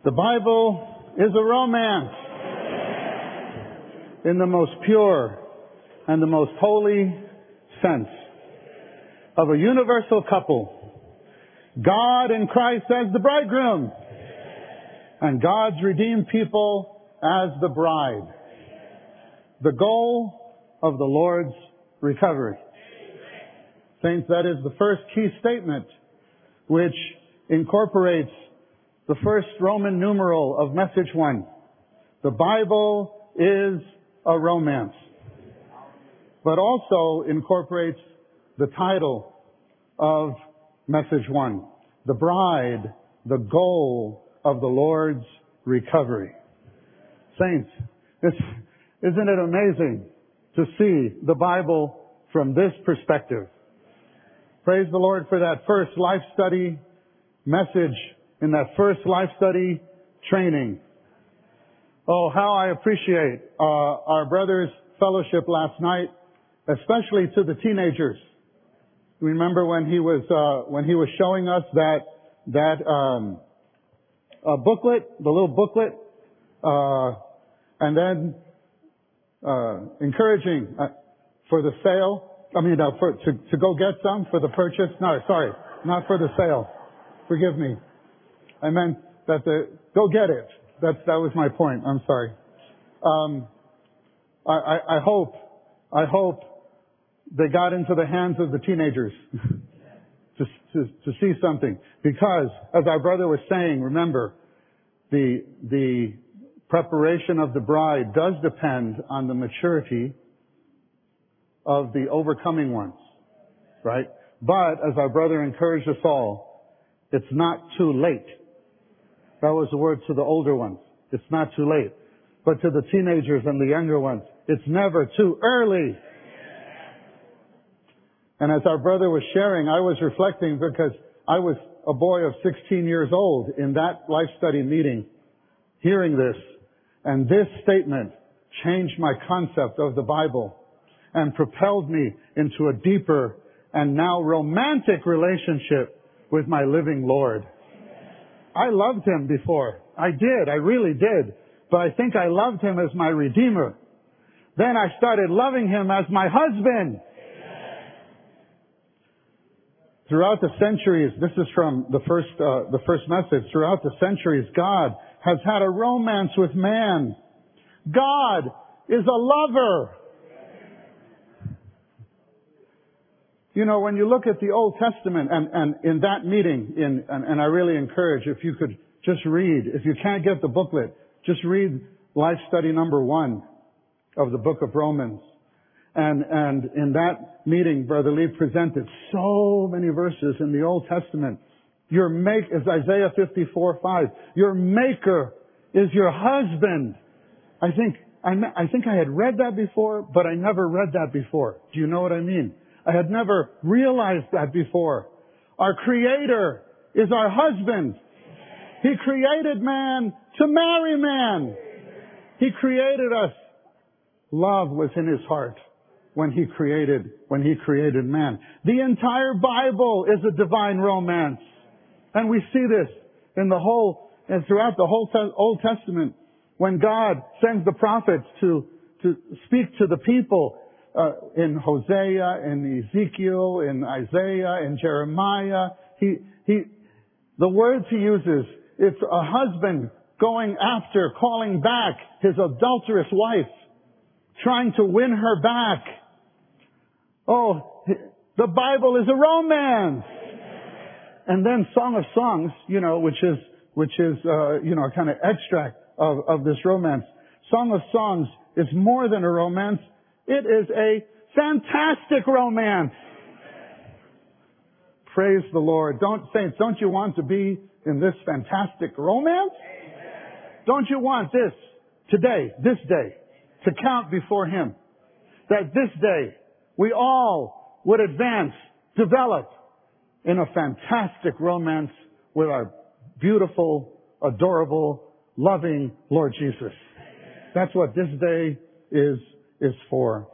The Bible is a romance in the most pure and the most holy sense of a universal couple. God in Christ as the bridegroom and God's redeemed people as the bride. The goal of the Lord's recovery. Saints, that is the first key statement which incorporates the first Roman numeral of message 1. The Bible is a romance. But also incorporates the title of message 1. The bride, the goal of the Lord's recovery. Saints, isn't it amazing to see the Bible from this perspective? Praise the Lord for that first life study message in that first life study training. Oh, how I appreciate our brother's fellowship last night, especially to the teenagers. Remember when he was showing us that booklet, the little booklet, and then encouraging for the sale. To go get some for the purchase. No, sorry, not for the sale. Forgive me. I meant that go get it. That was my point. I'm sorry. I hope they got into the hands of the teenagers to see something, because as our brother was saying, remember, the preparation of the bride does depend on the maturity of the overcoming ones, right? But as our brother encouraged us all, it's not too late. That was the word to the older ones. It's not too late. But to the teenagers and the younger ones, it's never too early. And as our brother was sharing, I was reflecting because I was a boy of 16 years old in that life study meeting, hearing this. And this statement changed my concept of the Bible and propelled me into a deeper and now romantic relationship with my living Lord. I loved Him before. I did. I really did. But I think I loved Him as my Redeemer. Then I started loving Him as my husband. Throughout the centuries, this is from the first message. Throughout the centuries, God has had a romance with man. God is a lover. You know, when you look at the Old Testament and in that meeting, and I really encourage, if you could just read, if you can't get the booklet, just read Life Study number 1 of the book of Romans. And in that meeting, Brother Lee presented so many verses in the Old Testament. Is Isaiah 54:5. Your Maker is your husband. I think I had read that before, but I never read that before. Do you know what I mean? I had never realized that before. Our Creator is our husband. He created man to marry man. He created us. Love was in His heart when He created man. The entire Bible is a divine romance. And we see this throughout the whole Old Testament, when God sends the prophets to speak to the people, in Hosea, in Ezekiel, in Isaiah, in Jeremiah. The words He uses, it's a husband calling back his adulterous wife, trying to win her back. Oh, the Bible is a romance. And then Song of Songs, which is a kind of extract of this romance. Song of Songs is more than a romance. It is a fantastic romance. Praise the Lord. Saints, don't you want to be in this fantastic romance? Don't you want this day, to count before Him? That this day we all would advance, develop in a fantastic romance with our beautiful, adorable, loving Lord Jesus. That's what this day is for.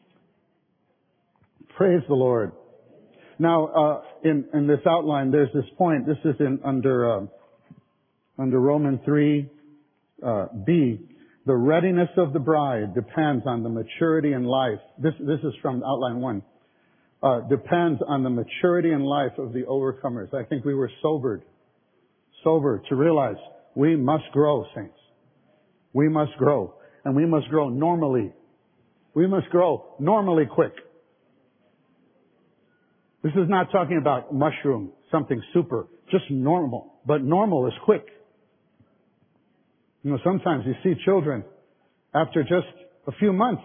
Praise the Lord. Now, in this outline, there's this point. This is under under Romans 3, B, the readiness of the bride depends on the maturity in life. This is from outline 1. Depends on the maturity in life of the overcomers. I think we were sober to realize we must grow, saints. We must grow. And we must grow normally. We must grow normally quick. This is not talking about mushroom, something super, just normal. But normal is quick. You know, sometimes you see children after just a few months,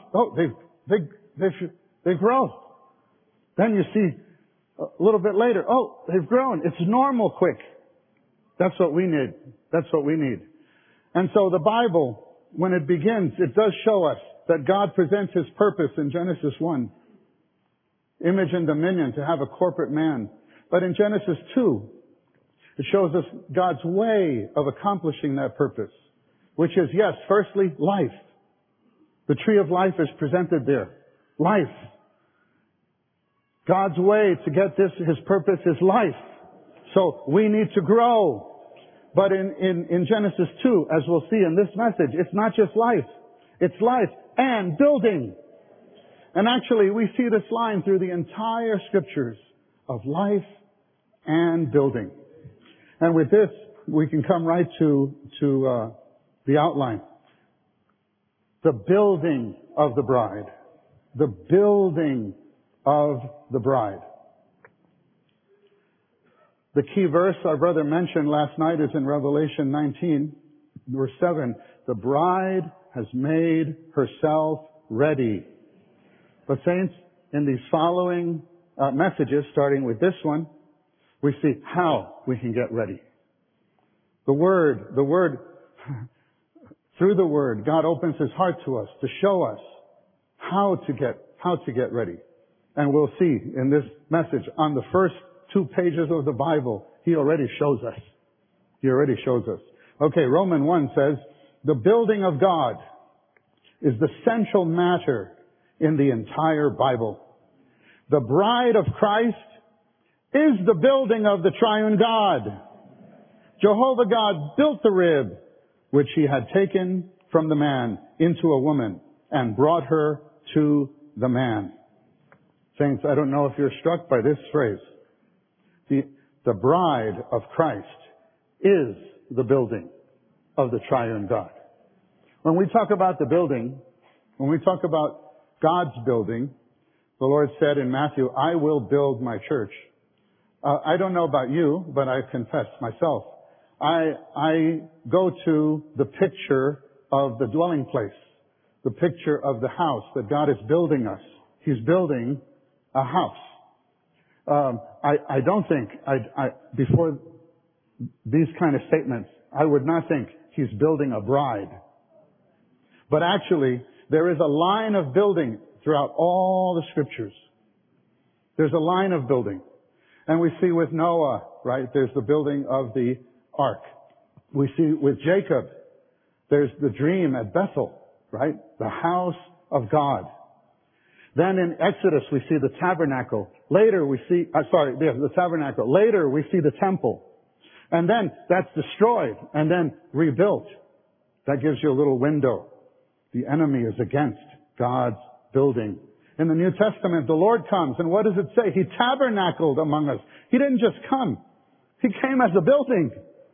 they grow. Then you see a little bit later, they've grown. It's normal quick. That's what we need. That's what we need. And so the Bible, when it begins, it does show us that God presents His purpose in Genesis 1. Image and dominion, to have a corporate man. But in Genesis 2, it shows us God's way of accomplishing that purpose, which is, yes, firstly, life. The tree of life is presented there. Life. God's way to get this, His purpose, is life. So we need to grow. But in Genesis 2, as we'll see in this message, it's not just life. It's life and building. And actually, we see this line through the entire Scriptures of life and building. And with this, we can come right to the outline. The building of the bride. The building of the bride. The key verse our brother mentioned last night is in Revelation 19, verse 7. The bride has made herself ready. But saints, in these following messages, starting with this one, we see how we can get ready. The Word, through the Word, God opens His heart to us to show us how to get ready. And we'll see in this message, on the first 2 pages of the Bible, He already shows us. He already shows us. Okay, Romans 1 says, the building of God is the central matter in the entire Bible. The bride of Christ is the building of the triune God. Jehovah God built the rib, which He had taken from the man into a woman, and brought her to the man. Saints, I don't know if you're struck by this phrase. The bride of Christ is the building of the triune God. When we talk about the building, when we talk about God's building, the Lord said in Matthew, I will build my church. I don't know about you, but I confess myself. I go to the picture of the dwelling place, the picture of the house that God is building us. He's building a house. I don't think, before these kind of statements, I would not think He's building a bride. But actually, there is a line of building throughout all the Scriptures. There's a line of building. And we see with Noah, right, there's the building of the ark. We see with Jacob, there's the dream at Bethel, right? The house of God. Then in Exodus, we see the tabernacle. Later we see, the tabernacle. Later we see the temple. And then that's destroyed and then rebuilt. That gives you a little window. The enemy is against God's building. In the New Testament, the Lord comes, and what does it say? He tabernacled among us. He didn't just come. He came as a building.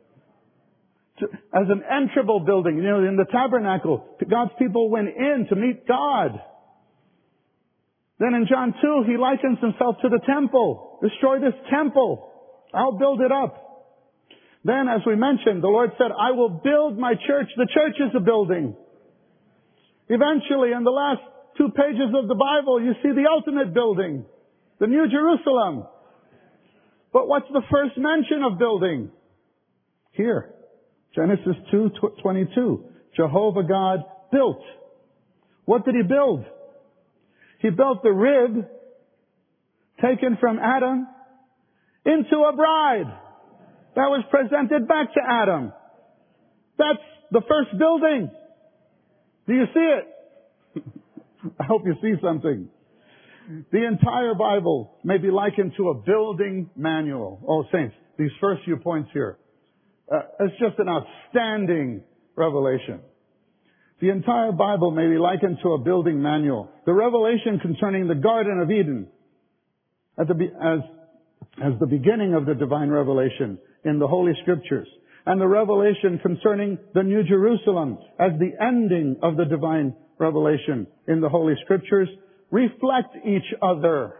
As an entrable building. You know, in the tabernacle, God's people went in to meet God. Then in John 2, He likens Himself to the temple. Destroy this temple. I'll build it up. Then, as we mentioned, the Lord said, I will build my church. The church is a building. Eventually, in the last 2 pages of the Bible, you see the ultimate building, the New Jerusalem. But what's the first mention of building? Here, Genesis 2:22. Jehovah God built. What did He build? He built the rib taken from Adam into a bride that was presented back to Adam. That's the first building. Do you see it? I hope you see something. The entire Bible may be likened to a building manual. Oh, saints, these first few points here. It's just an outstanding revelation. The entire Bible may be likened to a building manual. The revelation concerning the Garden of Eden as the beginning of the divine revelation in the Holy Scriptures, and the revelation concerning the New Jerusalem as the ending of the divine revelation in the Holy Scriptures, reflect each other.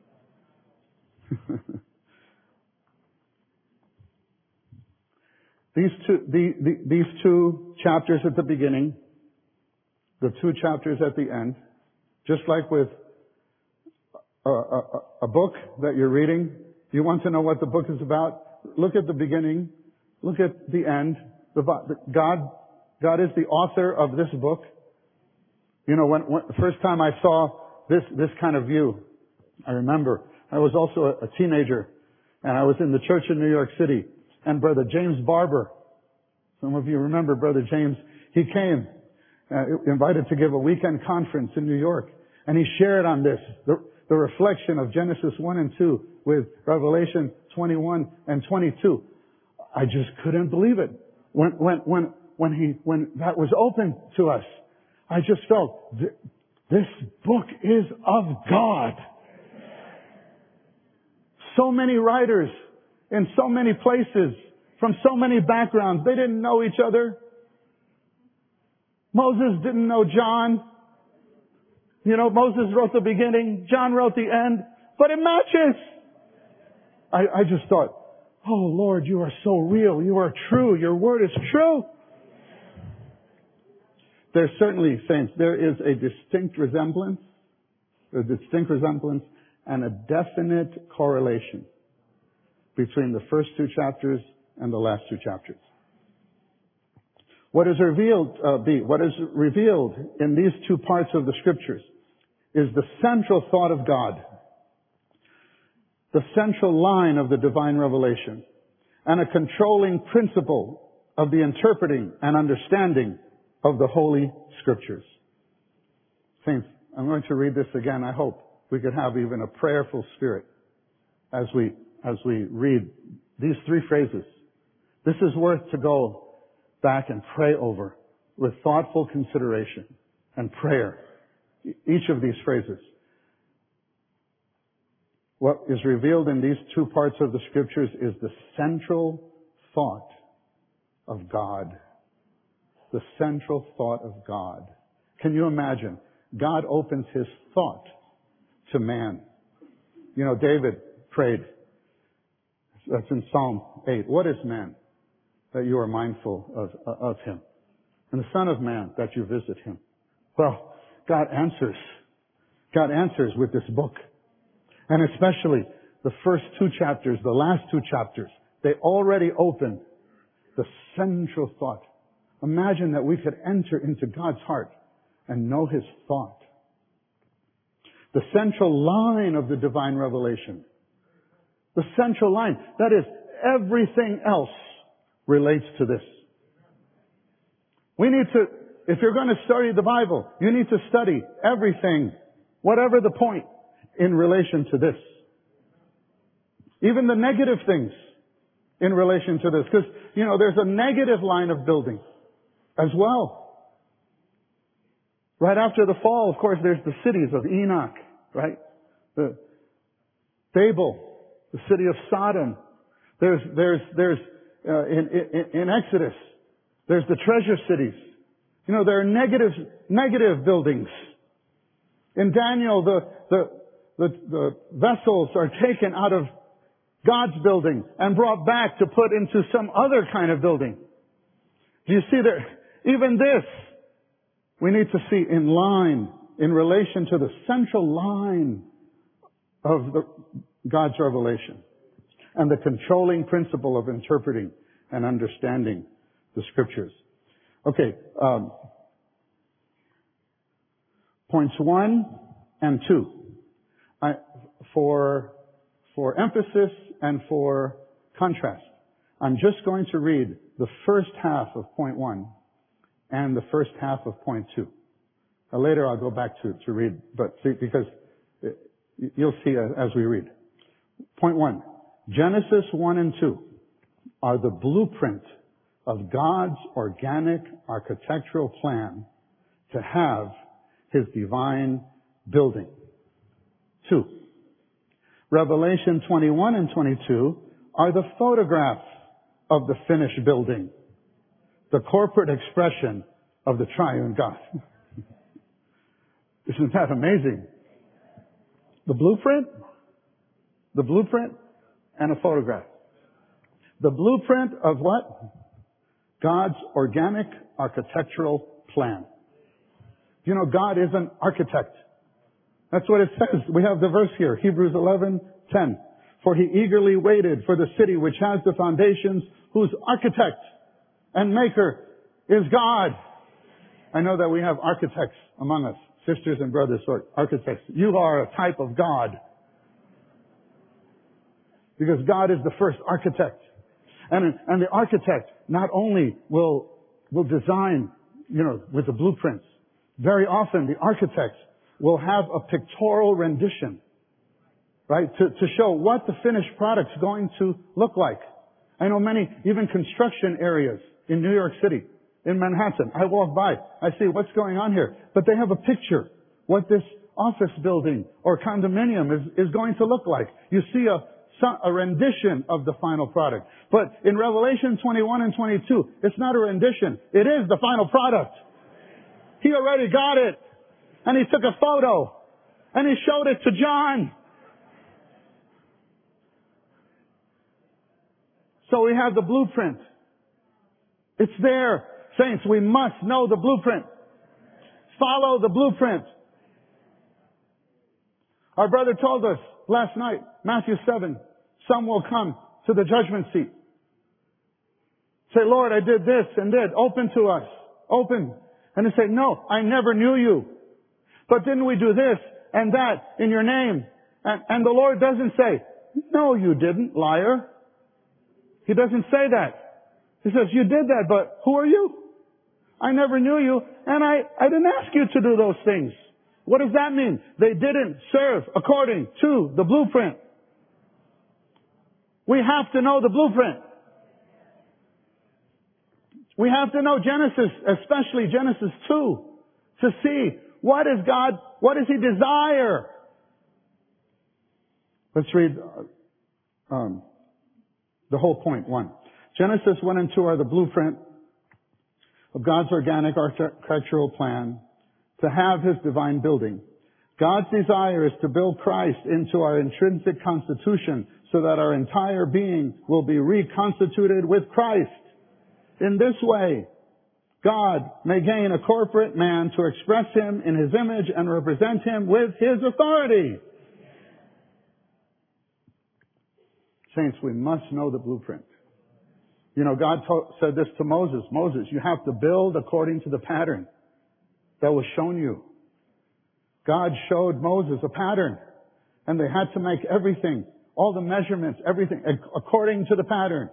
These two chapters at the beginning, the two chapters at the end, just like with a book that you're reading, you want to know what the book is about, look at the beginning, look at the end. God is the author of this book. You know, when the first time I saw this kind of view, I remember I was also a teenager, and I was in the church in New York City, and Brother James Barber, some of you remember Brother James, he came, invited to give a weekend conference in New York, and he shared on this, the reflection of Genesis 1 and 2 with Revelation 21 and 22. I just couldn't believe it. When that was open to us, I just felt, this book is of God. So many writers in so many places, from so many backgrounds, they didn't know each other. Moses didn't know John. You know, Moses wrote the beginning, John wrote the end, but it matches. I just thought, oh Lord, you are so real. You are true. Your word is true. There's certainly, saints, there is a distinct resemblance and a definite correlation between the first two chapters and the last two chapters. What is revealed in these two parts of the Scriptures is the central thought of God, the central line of the divine revelation, and a controlling principle of the interpreting and understanding of the Holy Scriptures. Saints, I'm going to read this again. I hope we could have even a prayerful spirit as we read these three phrases. This is worth to go back and pray over with thoughtful consideration and prayer. Each of these phrases. What is revealed in these two parts of the Scriptures is the central thought of God. The central thought of God. Can you imagine? God opens His thought to man. You know, David prayed. That's in Psalm 8. What is man that you are mindful of him? And the Son of Man that you visit him? Well, God answers. God answers with this book. And especially the first two chapters, the last two chapters, they already open the central thought. Imagine that we could enter into God's heart and know His thought. The central line of the divine revelation. The central line. That is, everything else relates to this. We need to, if you're going to study the Bible, you need to study everything, whatever the point, in relation to this. Even the negative things in relation to this. Because, you know, there's a negative line of building as well. Right after the fall, of course, there's the cities of Enoch, right? The Babel, the city of Sodom. There's in Exodus, there's the treasure cities. You know, there are negative buildings. In Daniel, the vessels are taken out of God's building and brought back to put into some other kind of building. Do you see there? Even this, we need to see in line, in relation to the central line of God's revelation and the controlling principle of interpreting and understanding the Scriptures. Okay, points 1 and 2. For emphasis and for contrast, I'm just going to read the first half of point 1 and the first half of point 2. Later I'll go back to read, but see, because you'll see as we read. Point 1, Genesis 1 and 2 are the blueprint of God's organic architectural plan to have His divine building. 2. Revelation 21 and 22 are the photographs of the finished building, the corporate expression of the triune God. Isn't that amazing? The blueprint, and a photograph. The blueprint of what? God's organic architectural plan. You know, God is an architect. That's what it says. We have the verse here, Hebrews 11:10. For He eagerly waited for the city which has the foundations, whose architect and maker is God. I know that we have architects among us, sisters and brothers, or architects. You are a type of God. Because God is the first architect. And the architect not only will design, with the blueprints. Very often the architects will have a pictorial rendition, right? To show what the finished product's going to look like. I know many, even construction areas in New York City, in Manhattan. I walk by, I see what's going on here. But they have a picture, what this office building or condominium is going to look like. You see a rendition of the final product. But in Revelation 21 and 22, it's not a rendition. It is the final product. He already got it. And he took a photo. And he showed it to John. So we have the blueprint. It's there. Saints, we must know the blueprint. Follow the blueprint. Our brother told us last night, Matthew 7, some will come to the judgment seat. Say, Lord, I did this and did. Open to us. Open. And they say, no, I never knew you. But didn't we do this and that in your name? And the Lord doesn't say, no, you didn't, liar. He doesn't say that. He says, you did that, but who are you? I never knew you, and I didn't ask you to do those things. What does that mean? They didn't serve according to the blueprint. We have to know the blueprint. We have to know Genesis, especially Genesis 2, to see what does He desire? Let's read the whole point. 1. Genesis 1 and 2 are the blueprint of God's organic architectural plan to have His divine building. God's desire is to build Christ into our intrinsic constitution so that our entire being will be reconstituted with Christ. In this way, God may gain a corporate man to express Him in His image and represent Him with His authority. Saints, we must know the blueprint. God said this to Moses. Moses, you have to build according to the pattern that was shown you. God showed Moses a pattern, and they had to make everything, all the measurements, everything according to the pattern.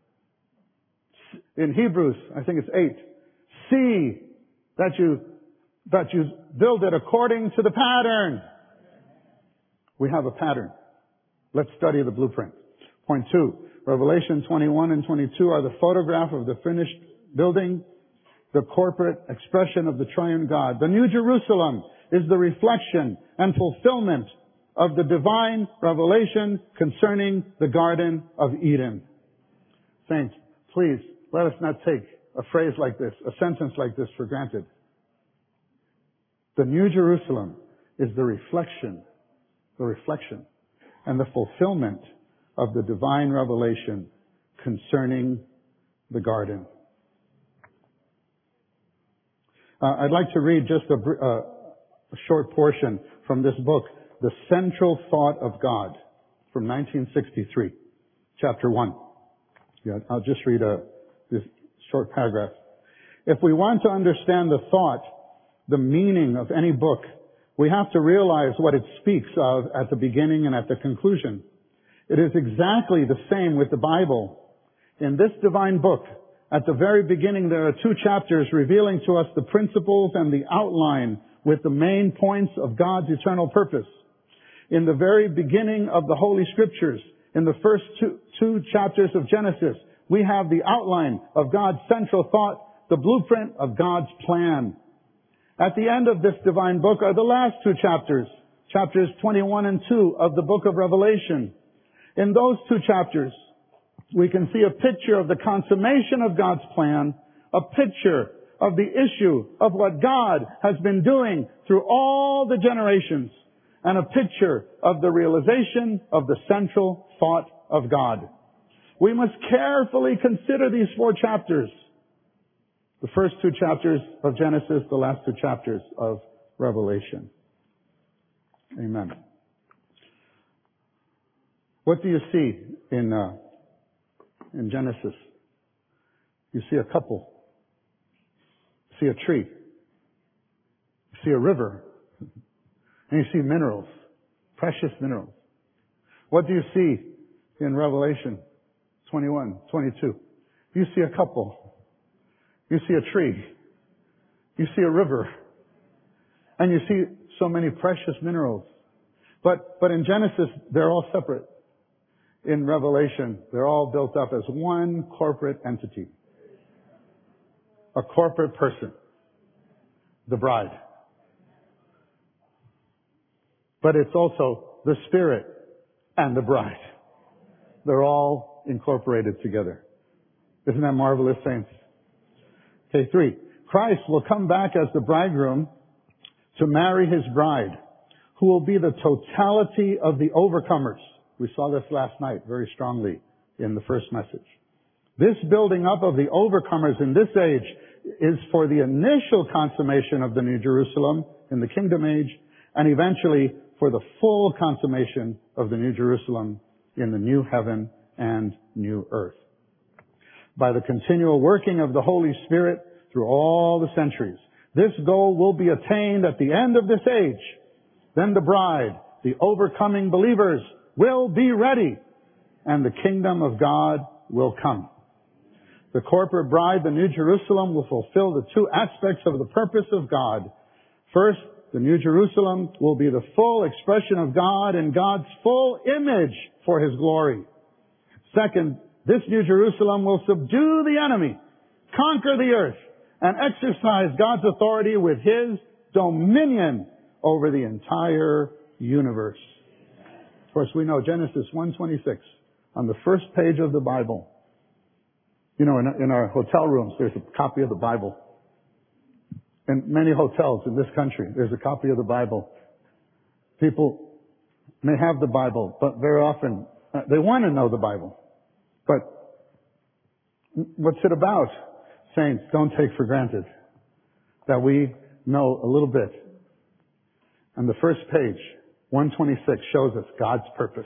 In Hebrews, I think it's 8, see that you build it according to the pattern. We have a pattern. Let's study the blueprint. Point 2, Revelation 21 and 22 are the photograph of the finished building, the corporate expression of the triune God. The New Jerusalem is the reflection and fulfillment of the divine revelation concerning the Garden of Eden. Saints, please, let us not take a phrase like this, a sentence like this for granted. The New Jerusalem is the reflection and the fulfillment of the divine revelation concerning the garden. I'd like to read just a short portion from this book, The Central Thought of God, from 1963, chapter 1. Yeah, I'll just read this short paragraph. If we want to understand the thought, the meaning of any book, we have to realize what it speaks of at the beginning and at the conclusion. It is exactly the same with the Bible. In this divine book, at the very beginning, there are 2 chapters revealing to us the principles and the outline with the main points of God's eternal purpose. In the very beginning of the Holy Scriptures, in the first two chapters of Genesis, we have the outline of God's central thought, the blueprint of God's plan. At the end of this divine book are the last two chapters, chapters 21 and 2 of the book of Revelation. In those two chapters, we can see a picture of the consummation of God's plan, a picture of the issue of what God has been doing through all the generations, and a picture of the realization of the central thought of God. We must carefully consider these 4 chapters. The first 2 chapters of Genesis, the last 2 chapters of Revelation. Amen. What do you see in Genesis? You see a couple. You see a tree. You see a river. And you see minerals. Precious minerals. What do you see in Revelation 21, 22? You see a couple. You see a tree. You see a river. And you see so many precious minerals. But in Genesis, they're all separate. In Revelation, they're all built up as one corporate entity. A corporate person. The bride. But it's also the Spirit and the bride. They're all incorporated together. Isn't that marvelous, saints? Okay, 3. Christ will come back as the bridegroom to marry his bride, who will be the totality of the overcomers. We saw this last night very strongly in the first message. This building up of the overcomers in this age is for the initial consummation of the New Jerusalem in the kingdom age, and eventually for the full consummation of the New Jerusalem in the new heaven and new earth. By the continual working of the Holy Spirit through all the centuries, this goal will be attained at the end of this age. Then the bride, the overcoming believers, will be ready, and the kingdom of God will come. The corporate bride, the New Jerusalem, will fulfill the 2 aspects of the purpose of God. First, the New Jerusalem will be the full expression of God and God's full image for His glory. Second, this New Jerusalem will subdue the enemy, conquer the earth, and exercise God's authority with His dominion over the entire universe. Of course, we know Genesis 1:26 on the first page of the Bible. You know, in our hotel rooms, there's a copy of the Bible. In many hotels in this country, there's a copy of the Bible. People may have the Bible, but very often they want to know the Bible. But what's it about? Saints, don't take for granted that we know a little bit. And the first page, 126, shows us God's purpose.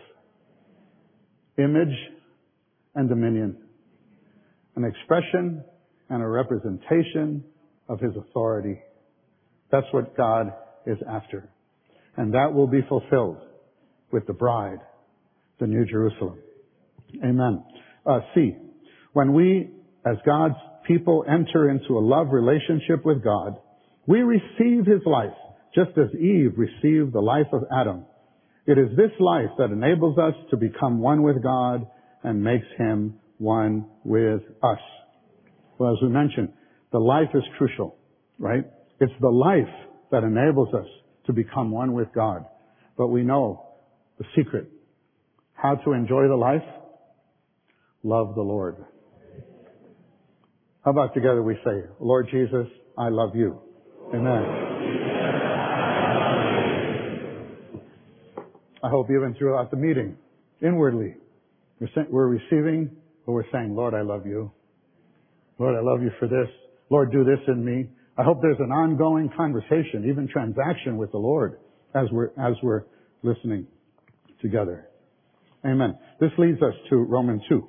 Image and dominion. An expression and a representation of His authority. That's what God is after. And that will be fulfilled with the bride, the New Jerusalem. Amen. C. When we, as God's people, enter into a love relationship with God, we receive His life, just as Eve received the life of Adam. It is this life that enables us to become one with God and makes Him one with us. Well, as we mentioned, the life is crucial, right? It's the life that enables us to become one with God. But we know the secret. How to enjoy the life? Love the Lord. How about together we say, Lord Jesus, I love you. Amen. I hope even throughout the meeting, inwardly, we're receiving, but we're saying, Lord, I love you. Lord, I love you for this. Lord, do this in me. I hope there's an ongoing conversation, even transaction with the Lord as we're listening together. Amen. This leads us to Romans 2.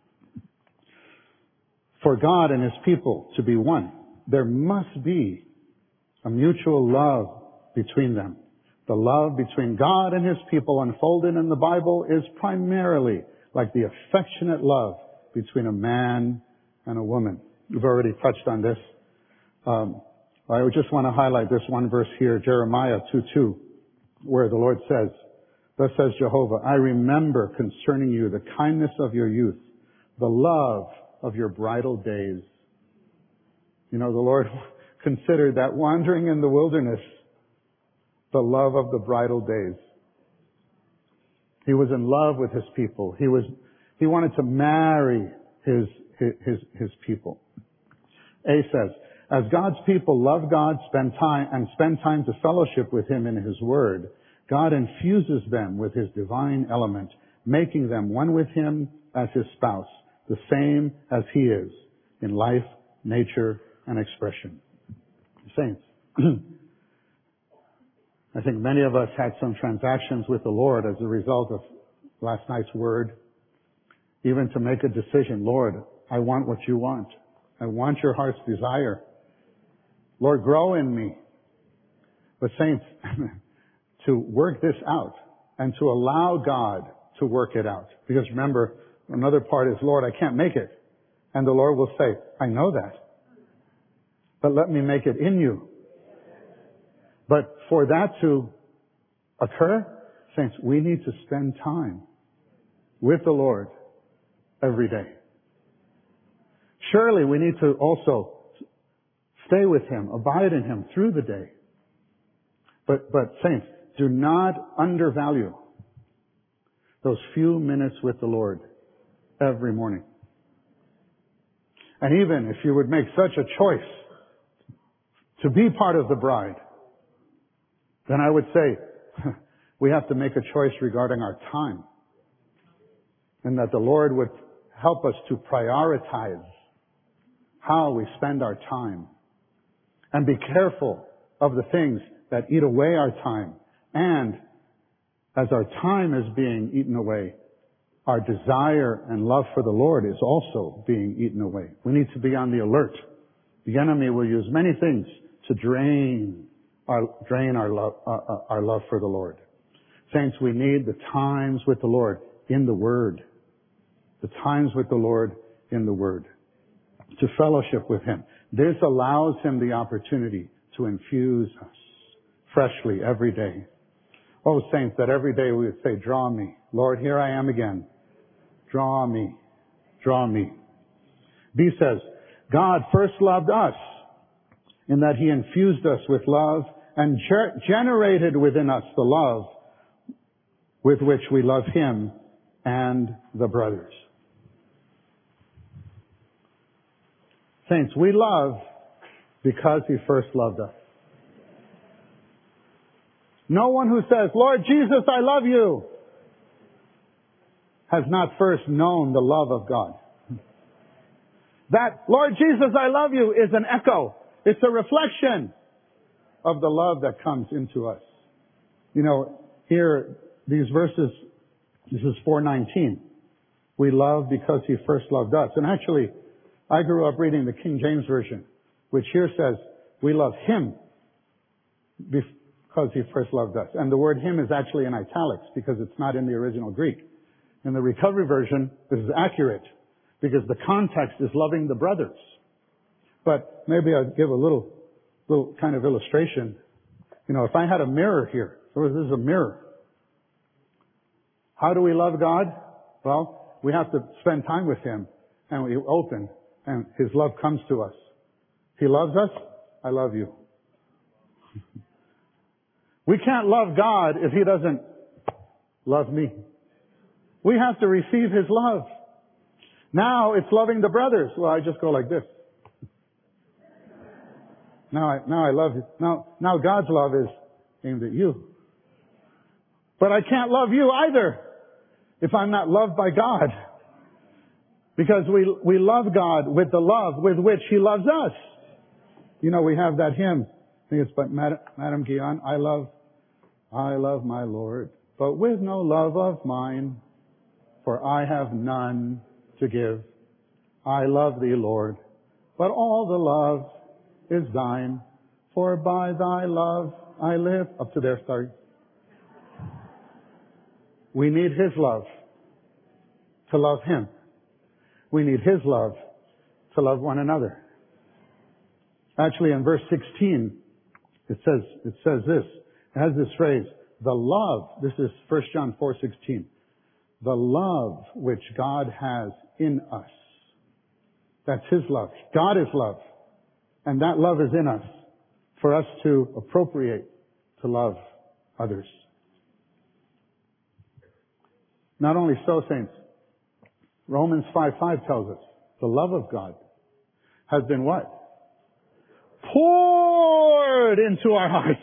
For God and His people to be one, there must be a mutual love between them. The love between God and His people unfolded in the Bible is primarily like the affectionate love between a man and a woman. We've already touched on this. I just want to highlight this one verse here, Jeremiah 2:2, where the Lord says, Thus says Jehovah, I remember concerning you the kindness of your youth, the love of your bridal days. You know, the Lord considered that wandering in the wilderness the love of the bridal days. He was in love with his people. He wanted to marry his people. A says, as God's people love God, spend time to fellowship with Him in His Word, God infuses them with His divine element, making them one with Him as His spouse, the same as He is in life, nature, and expression. Saints, I think many of us had some transactions with the Lord as a result of last night's word. Even to make a decision, Lord, I want what you want. I want your heart's desire. Lord, grow in me. But saints, to work this out and to allow God to work it out. Because remember, another part is, Lord, I can't make it. And the Lord will say, I know that. But let me make it in you. But for that to occur, saints, we need to spend time with the Lord every day. Surely we need to also stay with Him, abide in Him through the day. But saints, do not undervalue those few minutes with the Lord every morning. And even if you would make such a choice to be part of the bride, then I would say we have to make a choice regarding our time. And that the Lord would help us to prioritize how we spend our time. And be careful of the things that eat away our time. And as our time is being eaten away, our desire and love for the Lord is also being eaten away. We need to be on the alert. The enemy will use many things to drain our love for the Lord. Saints, we need the times with the Lord in the Word. The times with the Lord in the Word. To fellowship with Him. This allows Him the opportunity to infuse us freshly every day. Oh, saints, that every day we would say, draw me. Lord, here I am again. Draw me. Draw me. B says, God first loved us in that He infused us with love and generated within us the love with which we love Him and the brothers. Saints, we love because He first loved us. No one who says, Lord Jesus, I love you, has not first known the love of God. That, Lord Jesus, I love you, is an echo. It's a reflection of the love that comes into us. You know, here, these verses, this is 4:19. We love because He first loved us. And actually, I grew up reading the King James Version, which here says, we love Him because He first loved us. And the word Him is actually in italics because it's not in the original Greek. In the Recovery Version, this is accurate because the context is loving the brothers. But maybe I'll give a little kind of illustration. You know, if I had a mirror here, so this is a mirror. How do we love God? Well, we have to spend time with Him and we open and His love comes to us. He loves us. I love you. We can't love God if He doesn't love me. We have to receive His love. Now it's loving the brothers. Well, I just go like this. Now I love you. Now God's love is aimed at you. But I can't love you either if I'm not loved by God. Because we love God with the love with which He loves us. You know, we have that hymn. I think it's by Madame Guyon. I love my Lord, but with no love of mine, for I have none to give. I love Thee, Lord, but all the love is Thine, for by Thy love I live. Up to there, sorry. We need His love to love Him. We need His love to love one another. Actually, in verse 16, it says this. It has this phrase, the love. This is 1 John 4:16. The love which God has in us That's His love. God is love. And that love is in us for us to appropriate to love others. Not only so, saints, Romans 5:5 tells us the love of God has been what? Poured into our hearts.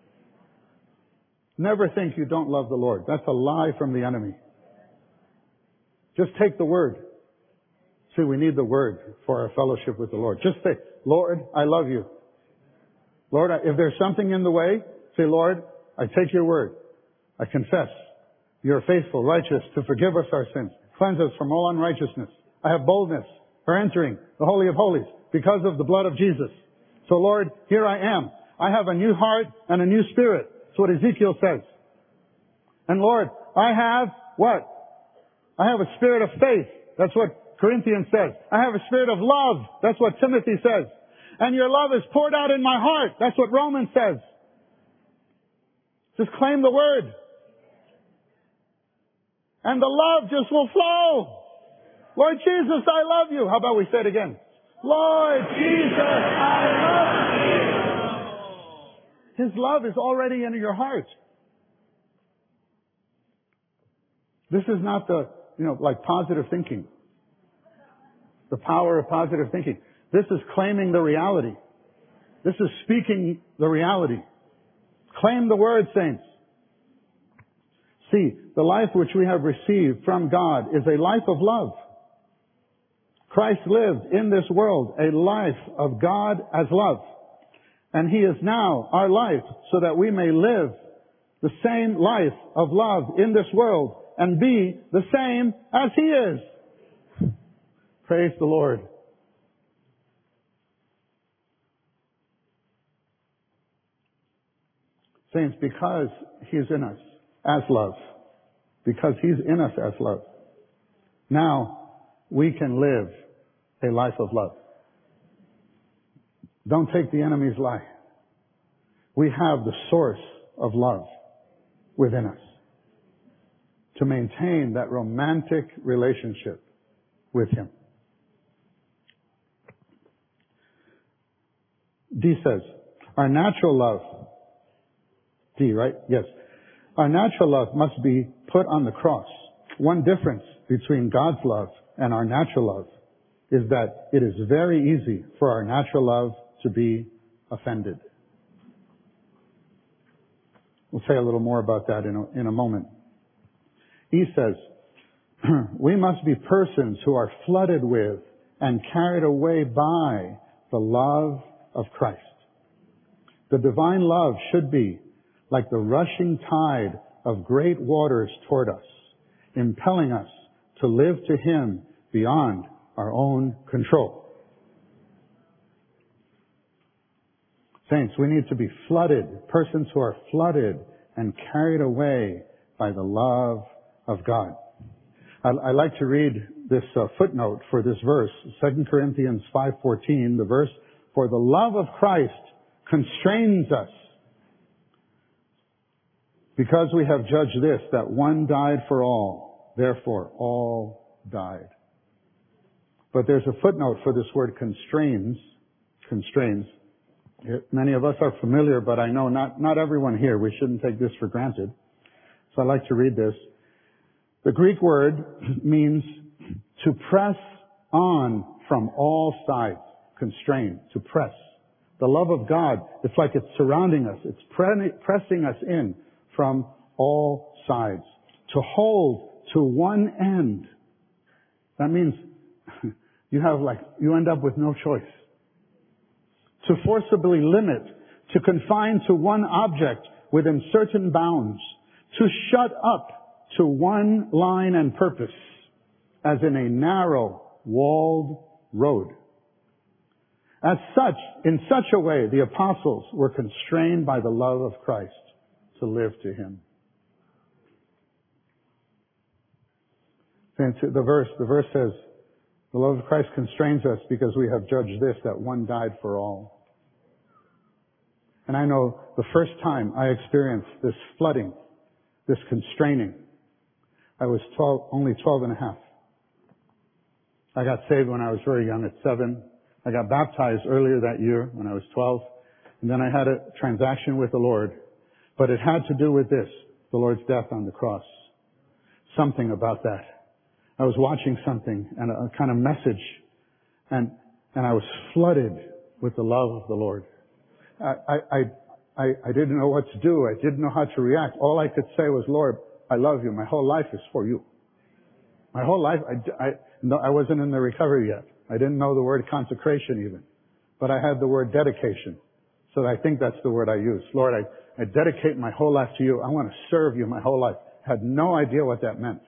Never think you don't love the Lord. That's a lie from the enemy. Just take the word. See, we need the word for our fellowship with the Lord. Just say, Lord, I love you. Lord, if there's something in the way, say, Lord, I take your word. I confess you're faithful, righteous to forgive us our sins, cleanse us from all unrighteousness. I have boldness for entering the Holy of Holies because of the blood of Jesus. So Lord, here I am. I have a new heart and a new spirit. That's what Ezekiel says. And Lord, I have what? I have a spirit of faith. That's what Corinthians says. I have a spirit of love. That's what Timothy says. And your love is poured out in my heart. That's what Romans says. Just claim the word. And the love just will flow. Lord Jesus, I love you. How about we say it again? Lord Jesus, I love you. His love is already in your heart. This is not the, like positive thinking. The power of positive thinking. This is claiming the reality. This is speaking the reality. Claim the word, saints. See, the life which we have received from God is a life of love. Christ lived in this world a life of God as love. And He is now our life so that we may live the same life of love in this world and be the same as He is. Praise the Lord. Saints, because He's in us as love, because He's in us as love, now we can live a life of love. Don't take the enemy's lie. We have the source of love within us to maintain that romantic relationship with Him. D says, our natural love, D, right? Yes. Our natural love must be put on the cross. One difference between God's love and our natural love is that it is very easy for our natural love to be offended. We'll say a little more about that in a moment. E says, we must be persons who are flooded with and carried away by the love of Christ. The divine love should be like the rushing tide of great waters toward us, impelling us to live to Him beyond our own control. Saints, we need to be flooded, persons who are flooded and carried away by the love of God. I like to read this footnote for this verse, 2 Corinthians 5:14, the verse, for the love of Christ constrains us, because we have judged this, that one died for all, therefore all died. But there's a footnote for this word constrains. Many of us are familiar, but I know not everyone here. We shouldn't take this for granted. So I like to read this. The Greek word means to press on from all sides. Constrain, to press. The love of God, it's like it's surrounding us. It's pressing us in from all sides. To hold to one end. That means you end up with no choice. To forcibly limit, to confine to one object within certain bounds. To shut up to one line and purpose, as in a narrow, walled road. As such, in such a way, the apostles were constrained by the love of Christ to live to Him. The verse says, the love of Christ constrains us because we have judged this, that one died for all. And I know the first time I experienced this flooding, this constraining, I was only 12 and a half. I got saved when I was very young at 7. I got baptized earlier that year when I was 12. And then I had a transaction with the Lord. But it had to do with this, the Lord's death on the cross. Something about that. I was watching something and a kind of message. And I was flooded with the love of the Lord. I didn't know what to do. I didn't know how to react. All I could say was, Lord, I love you. My whole life is for you. My whole life, I wasn't in the recovery yet. I didn't know the word consecration even. But I had the word dedication. So I think that's the word I use. Lord, I dedicate my whole life to you. I want to serve you my whole life. Had no idea what that meant.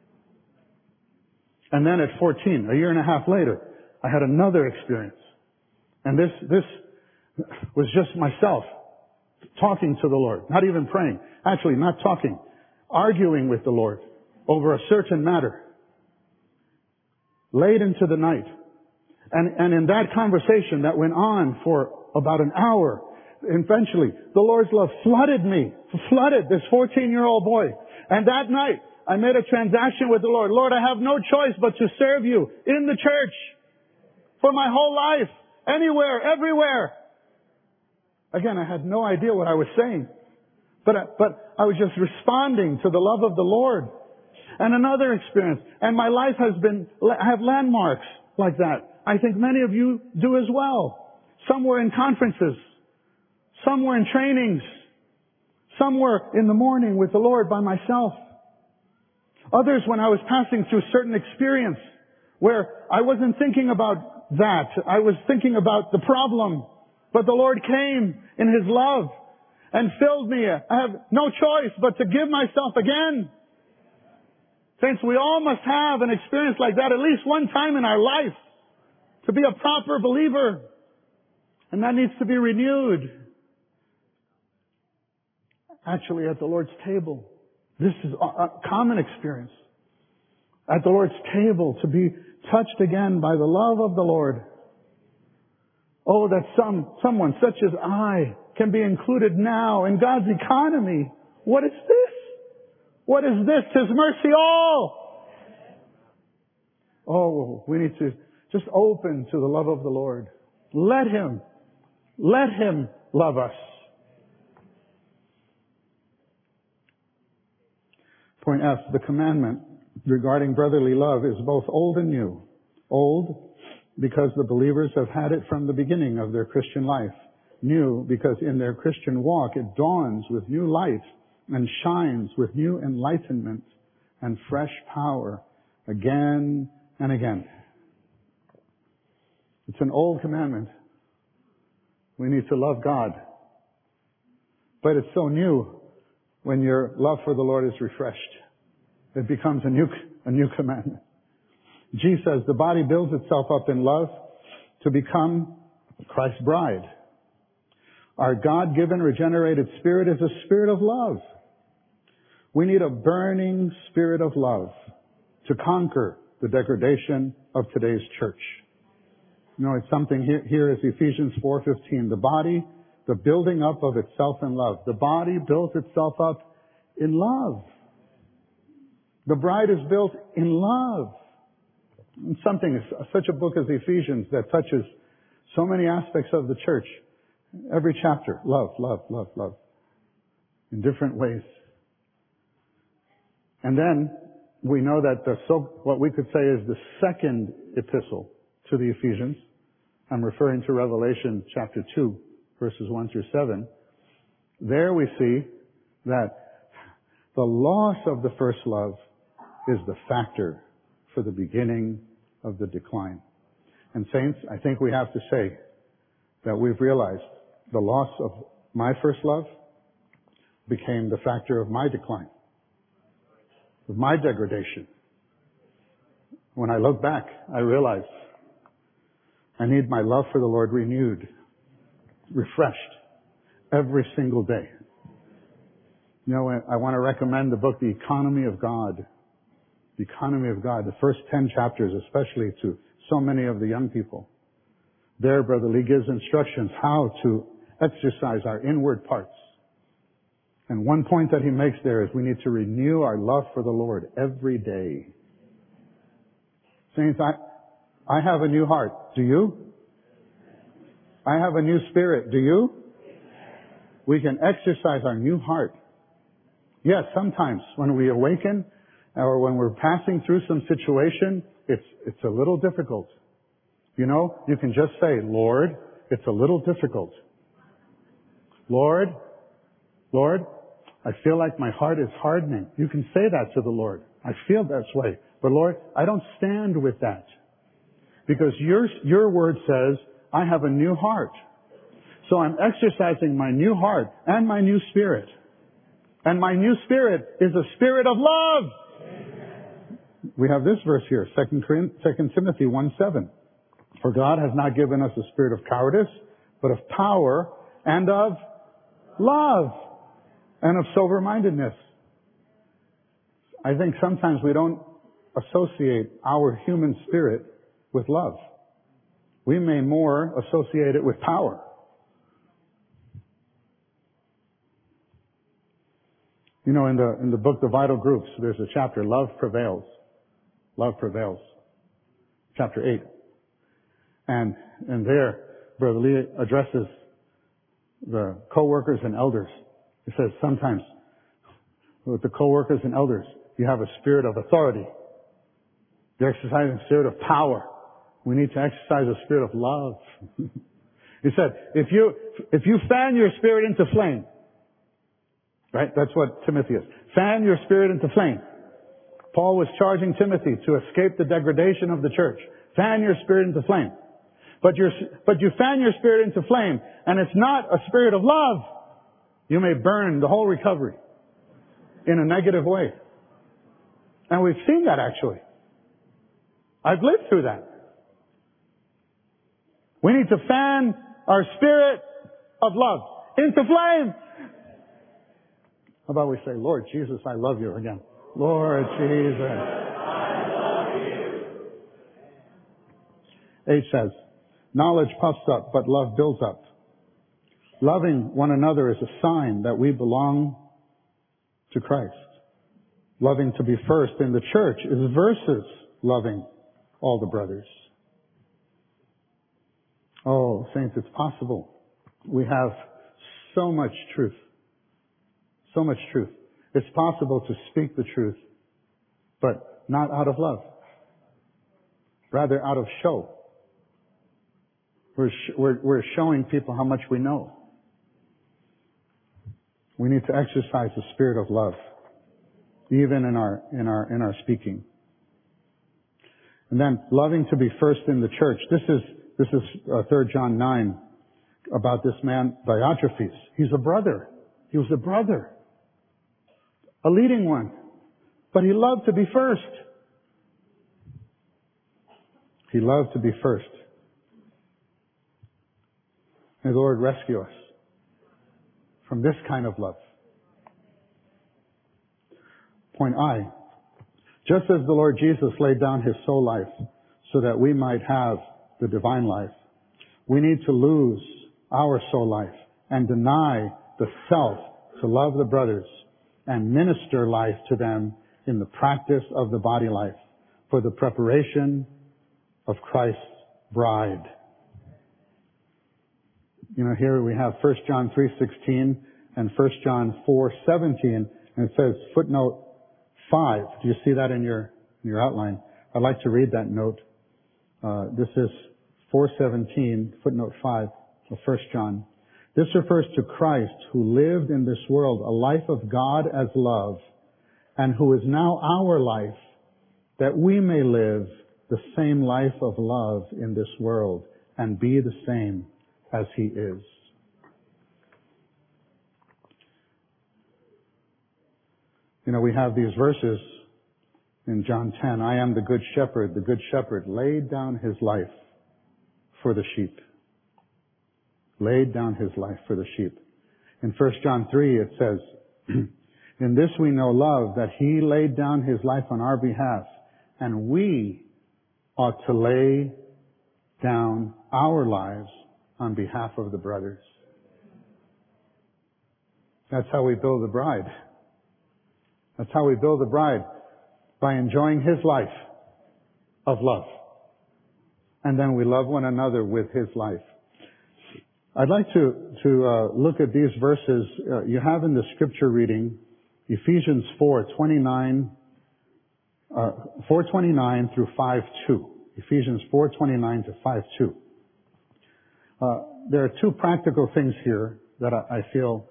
And then at 14, a year and a half later, I had another experience. And this was just myself talking to the Lord, not even praying. Actually, not talking, arguing with the Lord over a certain matter. Late into the night. And in that conversation that went on for about an hour, eventually, the Lord's love flooded this 14-year-old boy. And that night, I made a transaction with the Lord. Lord, I have no choice but to serve you in the church for my whole life, anywhere, everywhere. Again, I had no idea what I was saying. But I was just responding to the love of the Lord. And another experience. And my life I have landmarks like that. I think many of you do as well. Some were in conferences. Some were in trainings. Some were in the morning with the Lord by myself. Others when I was passing through certain experience where I wasn't thinking about that. I was thinking about the problem. But the Lord came in His love and filled me. I have no choice but to give myself again. Saints, we all must have an experience like that at least one time in our life to be a proper believer. And that needs to be renewed. Actually, at the Lord's table, this is a common experience. At the Lord's table, to be touched again by the love of the Lord. Oh, that someone such as I can be included now in God's economy. What is this? What is this? His mercy all. Oh, we need to just open to the love of the Lord. Let Him love us. Point F, the commandment regarding brotherly love is both old and new. Old, because the believers have had it from the beginning of their Christian life. New, because in their Christian walk it dawns with new light and shines with new enlightenment and fresh power again and again. It's an old commandment. We need to love God. But it's so new when your love for the Lord is refreshed. It becomes a new commandment. G says the body builds itself up in love to become Christ's bride. Our God-given regenerated spirit is a spirit of love. We need a burning spirit of love to conquer the degradation of today's church. You know, it's something here is Ephesians 4:15. The body, the building up of itself in love. The body builds itself up in love. The bride is built in love. And such a book as Ephesians that touches so many aspects of the church. Every chapter, love, love, love, love. In different ways. And then we know that what we could say is the second epistle to the Ephesians. I'm referring to Revelation chapter 2, verses 1 through 7. There we see that the loss of the first love is the factor for the beginning of the decline. And saints, I think we have to say that we've realized the loss of my first love became the factor of my decline, of my degradation. When I look back, I realize I need my love for the Lord renewed, refreshed every single day. You know, I want to recommend the book, The Economy of God. The Economy of God, the first 10 chapters, especially to so many of the young people. There, Brother Lee gives instructions how to exercise our inward parts. And one point that he makes there is we need to renew our love for the Lord every day. Saints, I have a new heart. Do you? I have a new spirit. Do you? We can exercise our new heart. Yes, sometimes when we awaken or when we're passing through some situation, it's a little difficult. You know, you can just say, Lord, it's a little difficult. Lord, I feel like my heart is hardening. You can say that to the Lord. I feel that way. But Lord, I don't stand with that. Because your word says, I have a new heart. So I'm exercising my new heart and my new spirit. And my new spirit is a spirit of love. Amen. We have this verse here, 2 Timothy 1:7. For God has not given us a spirit of cowardice, but of power and of love and of sober-mindedness. I think sometimes we don't associate our human spirit with love. We may more associate it with power. You know, in the book, The Vital Groups, there's a chapter, Love Prevails. Love Prevails. Chapter 8. And there, Brother Lee addresses the co-workers and elders. He says sometimes with the co-workers and elders, you have a spirit of authority. You're exercising a spirit of power. We need to exercise a spirit of love. He said, if you fan your spirit into flame, right? That's what Timothy is. Fan your spirit into flame. Paul was charging Timothy to escape the degradation of the church. Fan your spirit into flame. But you fan your spirit into flame, and it's not a spirit of love. You may burn the whole recovery in a negative way. And we've seen that actually. I've lived through that. We need to fan our spirit of love into flame. How about we say, Lord Jesus, I love you again. Lord Jesus, I love you. 8 says, knowledge puffs up, but love builds up. Loving one another is a sign that we belong to Christ. Loving to be first in the church is versus loving all the brothers. Oh, saints, it's possible. We have so much truth. So much truth. It's possible to speak the truth, but not out of love. Rather out of show. We're showing people how much we know. We need to exercise the spirit of love, even in our speaking. And then loving to be first in the church. This is 3 John 9 about this man Diotrephes. He's a brother. He was a brother, a leading one, but he loved to be first. He loved to be first. May the Lord rescue us from this kind of love. Point I. Just as the Lord Jesus laid down His soul life so that we might have the divine life, we need to lose our soul life and deny the self to love the brothers and minister life to them in the practice of the body life for the preparation of Christ's bride. You know, here we have 1 John 3:16 and 1 John 4:17, and it says footnote 5. Do you see that in your outline? I'd like to read that note. This is 4:17, footnote 5 of 1 John. This refers to Christ who lived in this world a life of God as love, and who is now our life, that we may live the same life of love in this world and be the same as He is. You know, we have these verses in John 10. I am the good shepherd. The good shepherd laid down his life for the sheep. Laid down his life for the sheep. In 1 John 3 it says, in this we know love, that He laid down His life on our behalf, and we ought to lay down our lives on behalf of the brothers. That's how we build the bride. That's how we build the bride, by enjoying His life of love. and then we love one another with His life. I'd like to look at these verses. You have in the scripture reading Ephesians 4:29 through 5:2. Ephesians 4:29 to 5:2. There are two practical things here that I feel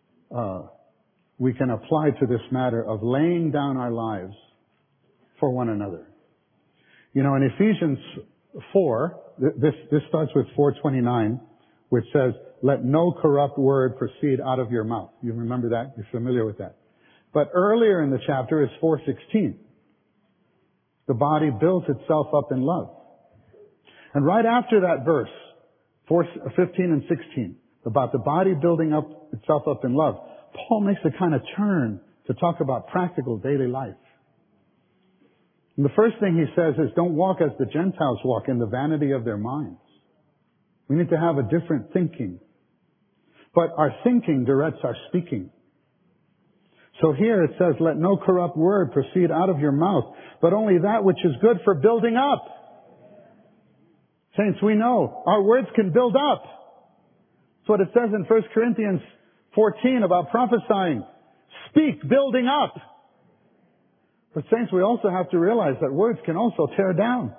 we can apply to this matter of laying down our lives for one another. You know, in Ephesians 4, this starts with 4:29, which says, "Let no corrupt word proceed out of your mouth." You remember that? You're familiar with that. But earlier in the chapter is 4:16. The body builds itself up in love. And right after that verse, 15 and 16, about the body building up itself up in love, Paul makes a kind of turn to talk about practical daily life. And the first thing he says is, don't walk as the Gentiles walk, in the vanity of their minds. We need to have a different thinking. But our thinking directs our speaking. So here it says, let no corrupt word proceed out of your mouth, but only that which is good for building up. Saints, we know our words can build up. That's what it says in 1 Corinthians 14 about prophesying. Speak, building up. But saints, we also have to realize that words can also tear down.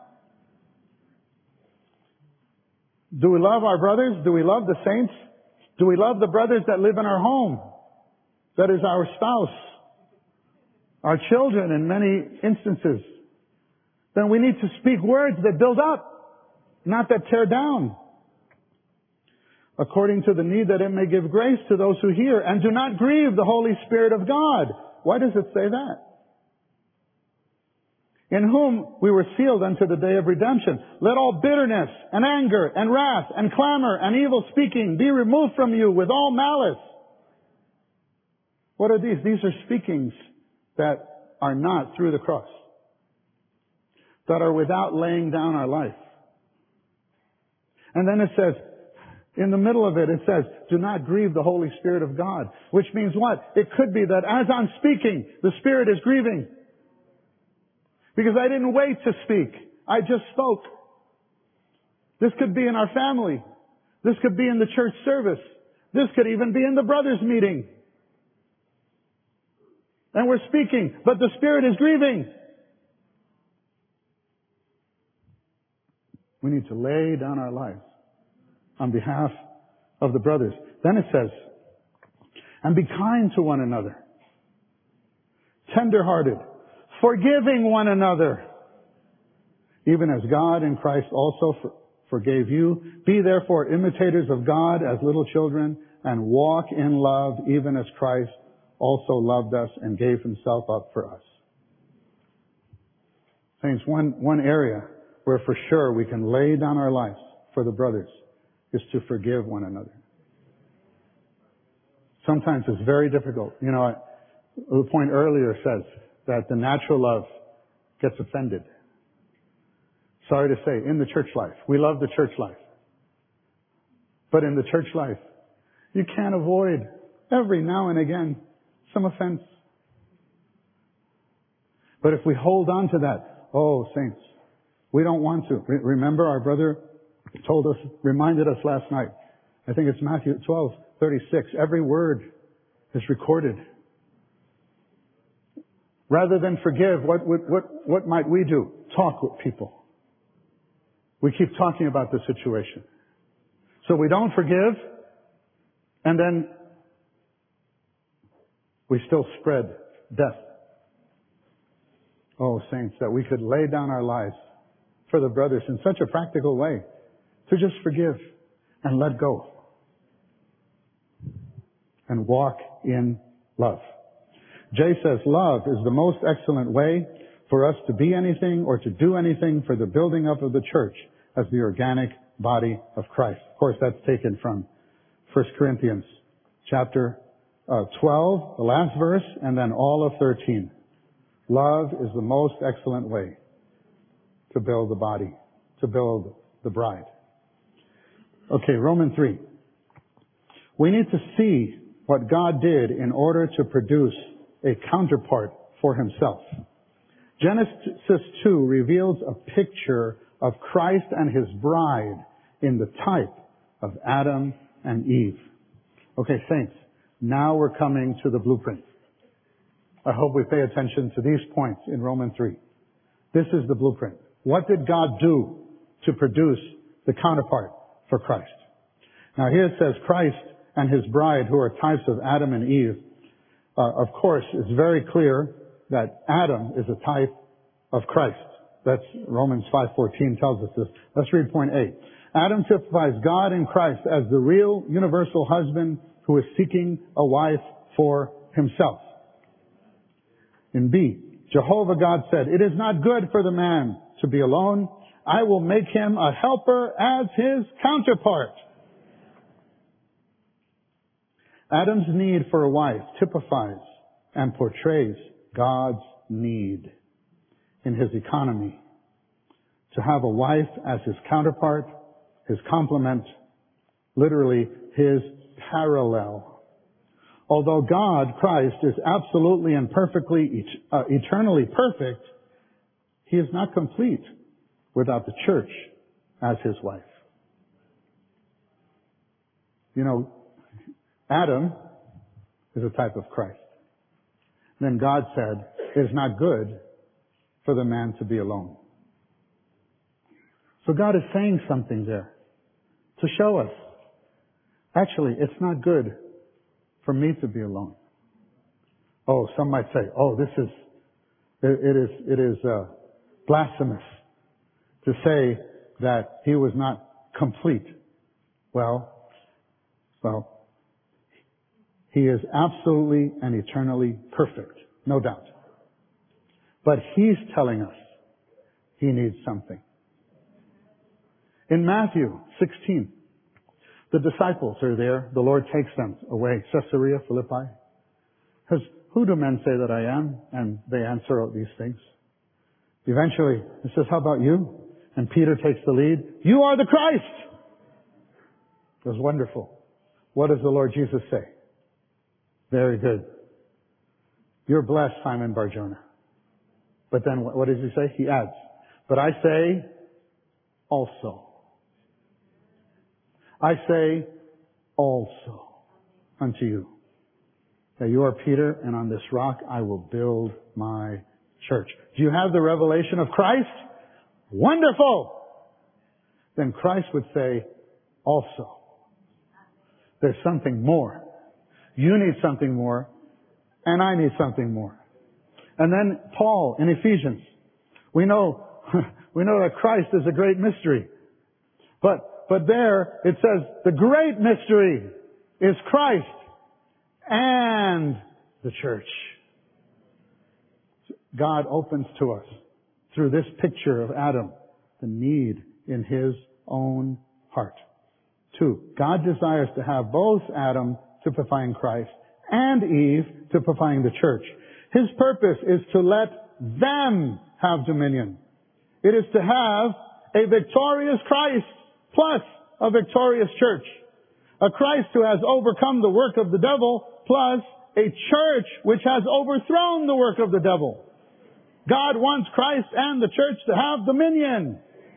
Do we love our brothers? Do we love the saints? Do we love the brothers that live in our home? That is our spouse, our children in many instances. Then we need to speak words that build up, not that tear down. According to the need that it may give grace to those who hear, and do not grieve the Holy Spirit of God. Why does it say that? In whom we were sealed unto the day of redemption. Let all bitterness and anger and wrath and clamor and evil speaking be removed from you with all malice. What are these? These are speakings that are not through the cross. That are without laying down our life. And then it says, in the middle of it, it says, do not grieve the Holy Spirit of God. Which means what? It could be that as I'm speaking, the Spirit is grieving. Because I didn't wait to speak. I just spoke. This could be in our family. This could be in the church service. This could even be in the brothers' meeting. And we're speaking, but the Spirit is grieving. We need to lay down our lives on behalf of the brothers. Then it says, and be kind to one another, tender-hearted, forgiving one another, even as God in Christ also forgave you. Be therefore imitators of God as little children, and walk in love, even as Christ also loved us and gave Himself up for us. Saints, one area where for sure we can lay down our lives for the brothers is to forgive one another. Sometimes it's very difficult. You know, the point earlier says that the natural love gets offended. Sorry to say, in the church life, we love the church life. But in the church life, you can't avoid every now and again some offense. But if we hold on to that, oh, saints, we don't want to. Remember our brother reminded us last night. I think it's Matthew 12:36. Every word is recorded. Rather than forgive, what might we do? Talk with people. We keep talking about the situation. So we don't forgive, and then we still spread death. Oh, saints, that we could lay down our lives for the brothers in such a practical way, to just forgive and let go and walk in love. Jay says, love is the most excellent way for us to be anything or to do anything for the building up of the church as the organic body of Christ. Of course, that's taken from 1 Corinthians chapter 12, the last verse, and then all of 13. Love is the most excellent way to build the body, to build the bride. Okay, Romans 3. We need to see what God did in order to produce a counterpart for Himself. Genesis 2 reveals a picture of Christ and His bride in the type of Adam and Eve. Okay, saints, now we're coming to the blueprint. I hope we pay attention to these points in Romans 3. This is the blueprint. What did God do to produce the counterpart for Christ? Now here it says Christ and His bride, who are types of Adam and Eve. Of course, it's very clear that Adam is a type of Christ. That's Romans 5:14 tells us this. Let's read point A. Adam typifies God in Christ as the real universal husband who is seeking a wife for himself. In B, Jehovah God said, "It is not good for the man to be alone. I will make him a helper as his counterpart." Adam's need for a wife typifies and portrays God's need in His economy to have a wife as His counterpart, His complement, literally His parallel. Although God, Christ, is absolutely and perfectly, eternally perfect, He is not complete without the church as His wife. You know, Adam is a type of Christ. Then God said, "It is not good for the man to be alone." So God is saying something there to show us, actually, it's not good for me to be alone. Oh, some might say, oh, it is blasphemous to say that he was not complete. Well, he is absolutely and eternally perfect, no doubt. But He's telling us He needs something. In Matthew 16, the disciples are there. The Lord takes them away, Caesarea Philippi. Because who do men say that I am? And they answer all these things. Eventually, He says, how about you? And Peter takes the lead. You are the Christ! It was wonderful. What does the Lord Jesus say? Very good. You're blessed, Simon Bar-Jonah. But then what does He say? He adds, but I say also. I say also unto you that you are Peter, and on this rock I will build my church. Do you have the revelation of Christ? Wonderful! Then Christ would say also. There's something more. You need something more, and I need something more. And then Paul in Ephesians, we know that Christ is a great mystery. But there it says the great mystery is Christ and the church. God opens to us through this picture of Adam the need in His own heart. 2, God desires to have both Adam typifying Christ and Eve typifying the church. His purpose is to let them have dominion. It is to have a victorious Christ plus a victorious church. A Christ who has overcome the work of the devil plus a church which has overthrown the work of the devil. God wants Christ and the church to have dominion.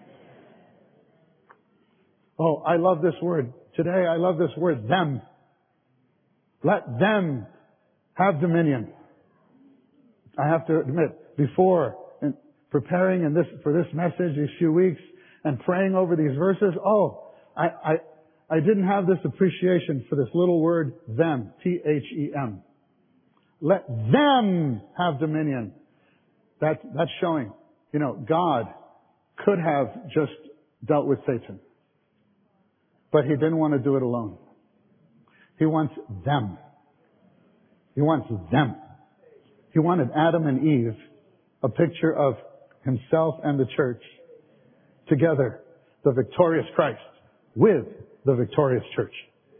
Oh, I love this word. Today I love this word, them. Let them have dominion. I have to admit, before preparing for this message these few weeks and praying over these verses, I didn't have this appreciation for this little word, them, T-H-E-M. Let them have dominion. That's showing, God could have just dealt with Satan. But He didn't want to do it alone. He wants them. He wants them. He wanted Adam and Eve, a picture of Himself and the church, together, the victorious Christ with the victorious church.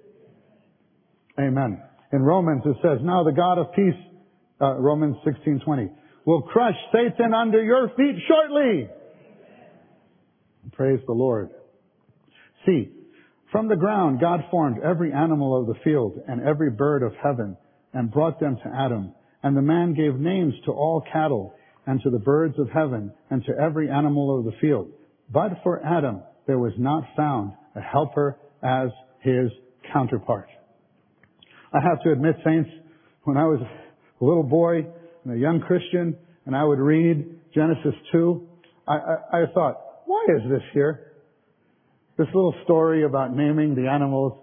Amen. In Romans it says, now the God of peace, Romans 16:20, will crush Satan under your feet shortly. Praise the Lord. See, from the ground God formed every animal of the field and every bird of heaven and brought them to Adam. And the man gave names to all cattle and to the birds of heaven and to every animal of the field. But for Adam, there was not found a helper as his counterpart. I have to admit, saints, when I was a little boy and a young Christian, and I would read Genesis 2, I thought, why is this here? This little story about naming the animals,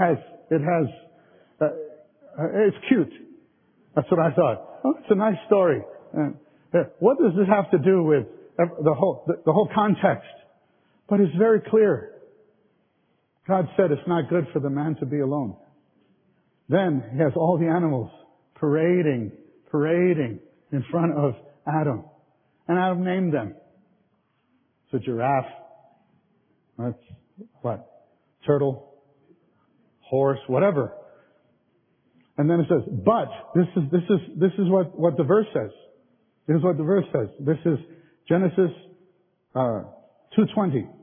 it's cute. That's what I thought. Oh, it's a nice story. What does this have to do with the whole context? But it's very clear. God said it's not good for the man to be alone. Then he has all the animals parading in front of Adam. And Adam named them. It's a giraffe. That's what? Turtle, horse, whatever. And then it says, but this is what the verse says. This is what the verse says. This is Genesis 2:20.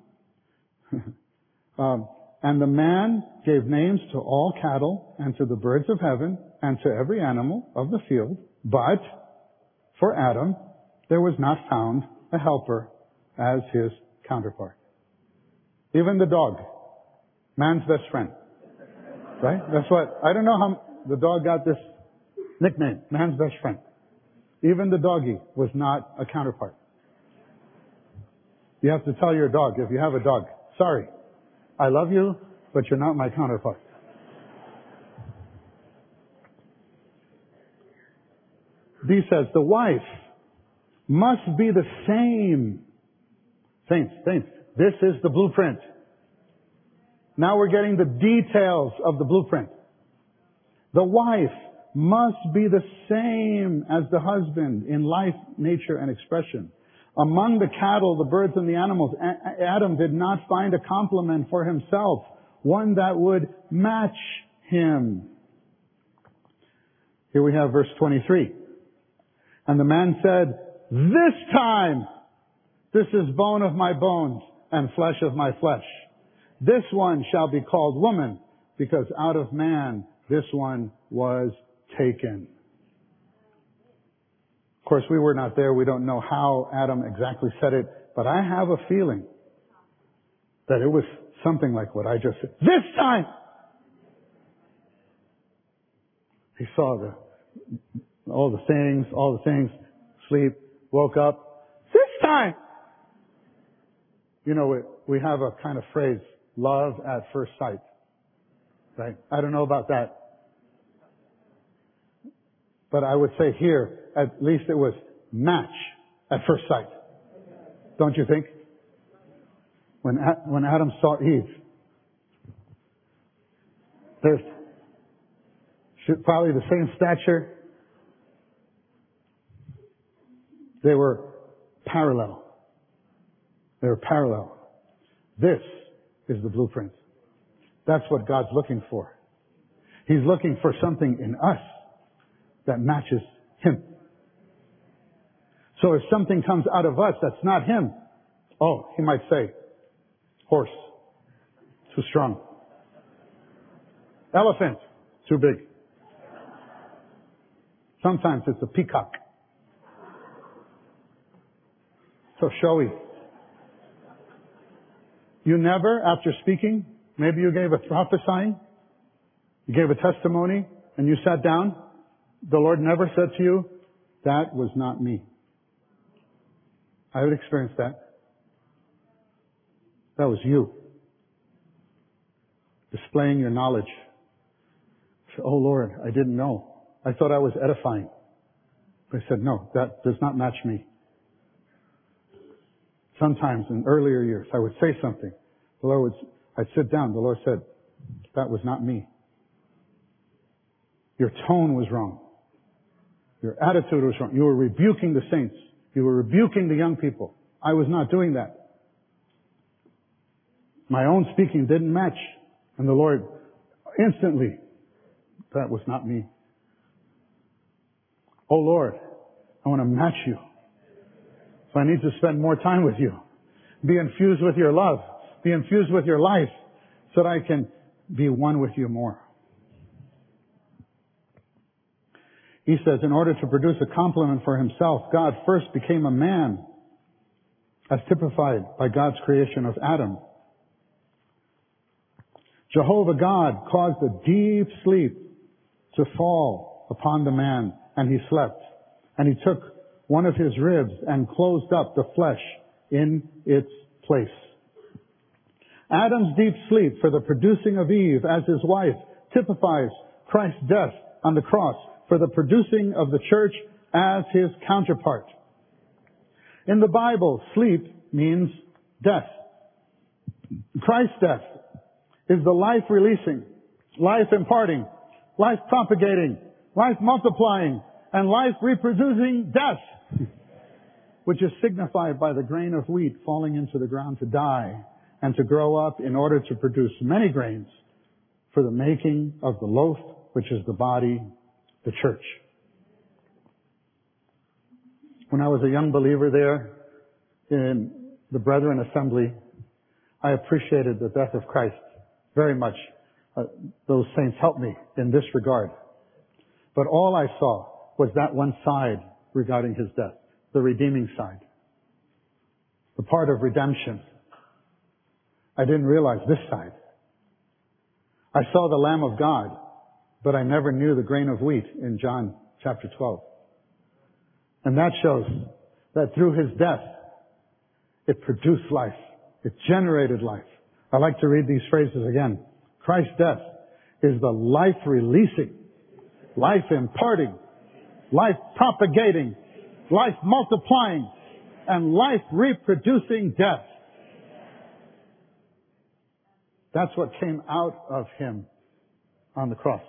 And the man gave names to all cattle and to the birds of heaven and to every animal of the field. But for Adam, there was not found a helper as his counterpart. Even the dog, man's best friend. Right? That's what, I don't know how the dog got this nickname, man's best friend. Even the doggy was not a counterpart. You have to tell your dog, if you have a dog, sorry, I love you, but you're not my counterpart. B says, the wife must be the same. Saints, this is the blueprint. Now we're getting the details of the blueprint. The wife must be the same as the husband in life, nature, and expression. Among the cattle, the birds, and the animals, Adam did not find a complement for himself, one that would match him. Here we have verse 23. And the man said, this time, this is bone of my bones and flesh of my flesh. This one shall be called woman, because out of man this one was taken. Of course, we were not there. We don't know how Adam exactly said it, but I have a feeling that it was something like what I just said. This time! He saw all the things, sleep, woke up. This time! You know, we have a kind of phrase, love at first sight. Right? I don't know about that. But I would say here, at least it was match at first sight. Don't you think? When Adam saw Eve, there's probably the same stature. They were parallel. This is the blueprint. That's what God's looking for. He's looking for something in us that matches Him. So if something comes out of us that's not Him, He might say, horse, too strong. Elephant, too big. Sometimes it's a peacock. So showy. You never, after speaking, maybe you gave a prophesying, you gave a testimony, and you sat down, the Lord never said to you, that was not me. I would experience that. That was you. Displaying your knowledge. Oh Lord, I didn't know. I thought I was edifying. But I said, no, that does not match me. Sometimes in earlier years, I would say something. I'd sit down. The Lord said, that was not me. Your tone was wrong. Your attitude was wrong. You were rebuking the saints. You were rebuking the young people. I was not doing that. My own speaking didn't match. And the Lord instantly, that was not me. Oh Lord, I want to match you. So I need to spend more time with you. Be infused with your love. Be infused with your life so that I can be one with you more. He says, in order to produce a complement for himself, God first became a man as typified by God's creation of Adam. Jehovah God caused a deep sleep to fall upon the man, and he slept. And he took one of his ribs and closed up the flesh in its place. Adam's deep sleep for the producing of Eve as his wife typifies Christ's death on the cross for the producing of the church as his counterpart. In the Bible, sleep means death. Christ's death is the life-releasing, life-imparting, life-propagating, life-multiplying, and life-reproducing death, which is signified by the grain of wheat falling into the ground to die and to grow up in order to produce many grains for the making of the loaf, which is the body, the church. When I was a young believer there in the Brethren Assembly, I appreciated the death of Christ very much. Those saints helped me in this regard. But all I saw was that one side regarding his death, the redeeming side, the part of redemption. I didn't realize this side. I saw the Lamb of God, but I never knew the grain of wheat in John chapter 12. And that shows that through his death, it produced life. It generated life. I like to read these phrases again. Christ's death is the life-releasing, life-imparting, life-propagating, life-multiplying, and life-reproducing death. That's what came out of him on the cross.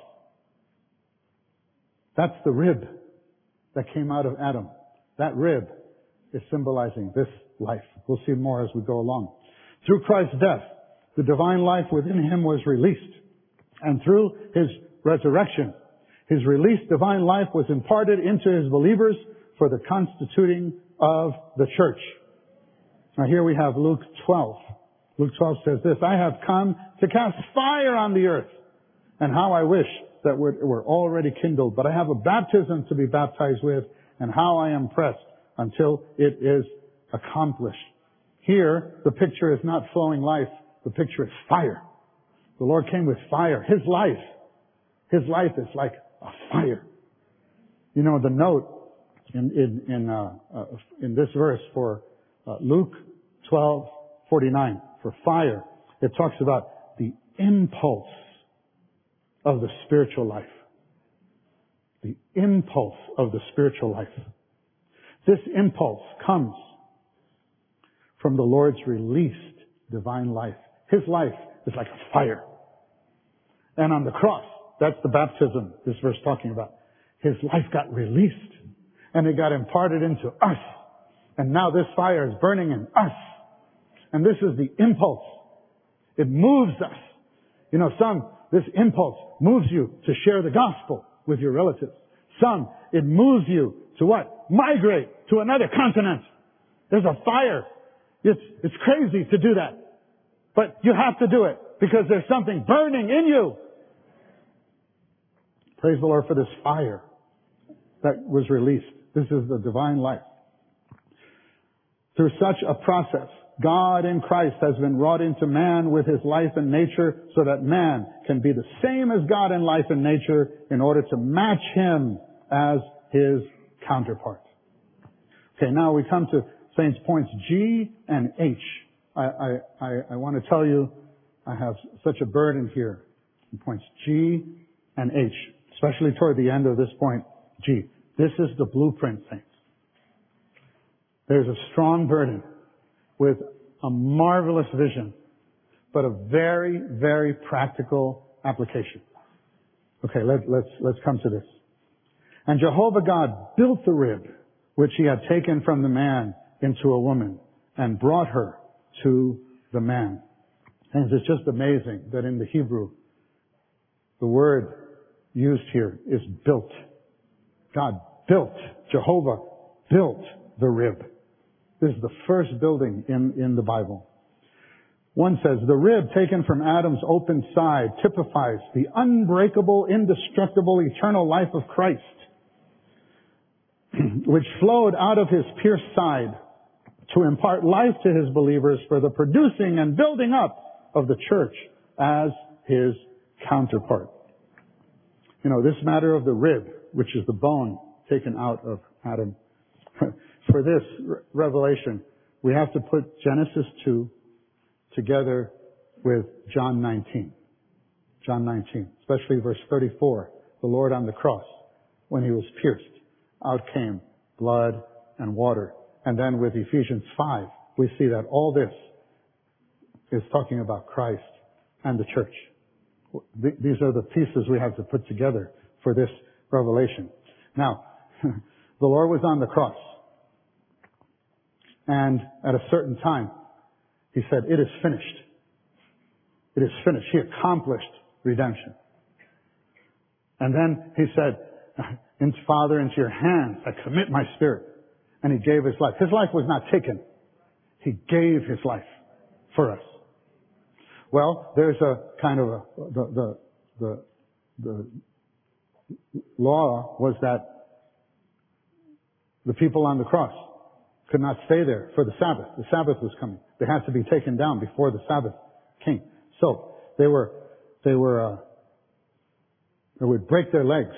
That's the rib that came out of Adam. That rib is symbolizing this life. We'll see more as we go along. Through Christ's death, the divine life within him was released. And through his resurrection, his released divine life was imparted into his believers for the constituting of the church. Now here we have Luke 12. Luke 12 says this, I have come to cast fire on the earth. And how I wish that we're already kindled. But I have a baptism to be baptized with, and how I am pressed until it is accomplished. Here, the picture is not flowing life. The picture is fire. The Lord came with fire. His life is like a fire. You know, the note in this verse for Luke 12:49 for fire, it talks about the impulse of the spiritual life. The impulse of the spiritual life. This impulse comes from the Lord's released divine life. His life is like a fire. And on the cross, that's the baptism this verse is talking about. His life got released and it got imparted into us. And now this fire is burning in us. And this is the impulse. It moves us. You know, this impulse moves you to share the gospel with your relatives. Some, it moves you to what? Migrate to another continent. There's a fire. It's crazy to do that. But you have to do it because there's something burning in you. Praise the Lord for this fire that was released. This is the divine life. Through such a process, God in Christ has been wrought into man with his life and nature so that man can be the same as God in life and nature in order to match him as his counterpart. Okay, now we come to Saints points G and H. I want to tell you I have such a burden here in points G and H, especially toward the end of this point, G. This is the blueprint, saints. There's a strong burden with a marvelous vision, but a very, very practical application. Okay, let's come to this. And Jehovah God built the rib which he had taken from the man into a woman and brought her to the man. And it's just amazing that in the Hebrew, the word used here is built. God built, Jehovah built the rib. This is the first building in the Bible. One says, the rib taken from Adam's open side typifies the unbreakable, indestructible, eternal life of Christ, which flowed out of his pierced side to impart life to his believers for the producing and building up of the church as his counterpart. You know, this matter of the rib, which is the bone taken out of Adam. For this revelation, we have to put Genesis 2 together with John 19. John 19, especially verse 34. The Lord on the cross, when he was pierced, out came blood and water. And then with Ephesians 5, we see that all this is talking about Christ and the church. These are the pieces we have to put together for this revelation. Now, the Lord was on the cross. And at a certain time, he said, "It is finished." It is finished. He accomplished redemption. And then he said, "Father, into your hands I commit my spirit." And he gave his life. His life was not taken. He gave his life for us. Well, there's a kind of the law was that the people on the cross could not stay there for the Sabbath. The Sabbath was coming. They had to be taken down before the Sabbath came. So they would break their legs,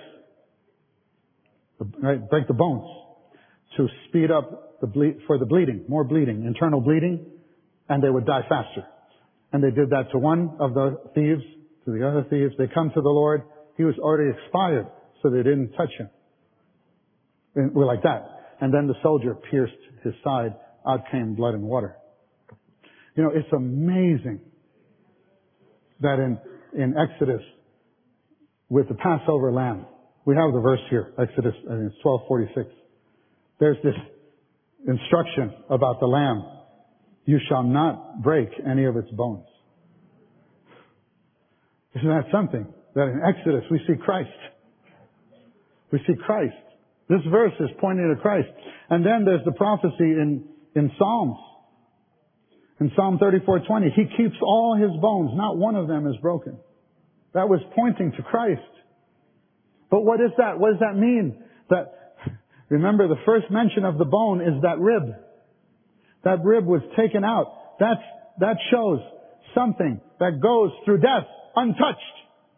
right? Break the bones to speed up for the bleeding, more bleeding, internal bleeding, and they would die faster. And they did that to one of the thieves, to the other thieves. They come to the Lord. He was already expired, so they didn't touch him. And we're like that. And then the soldier pierced his side. Out came blood and water. You know, it's amazing that in Exodus, with the Passover lamb, we have the verse here, Exodus, I think it's 12:46. There's this instruction about the lamb. You shall not break any of its bones. Isn't that something? That in Exodus we see Christ. We see Christ. This verse is pointing to Christ. And then there's the prophecy in Psalms. In Psalm 34:20, he keeps all his bones. Not one of them is broken. That was pointing to Christ. But what is that? What does that mean? Remember, the first mention of the bone is that rib. That rib was taken out. That shows something that goes through death untouched,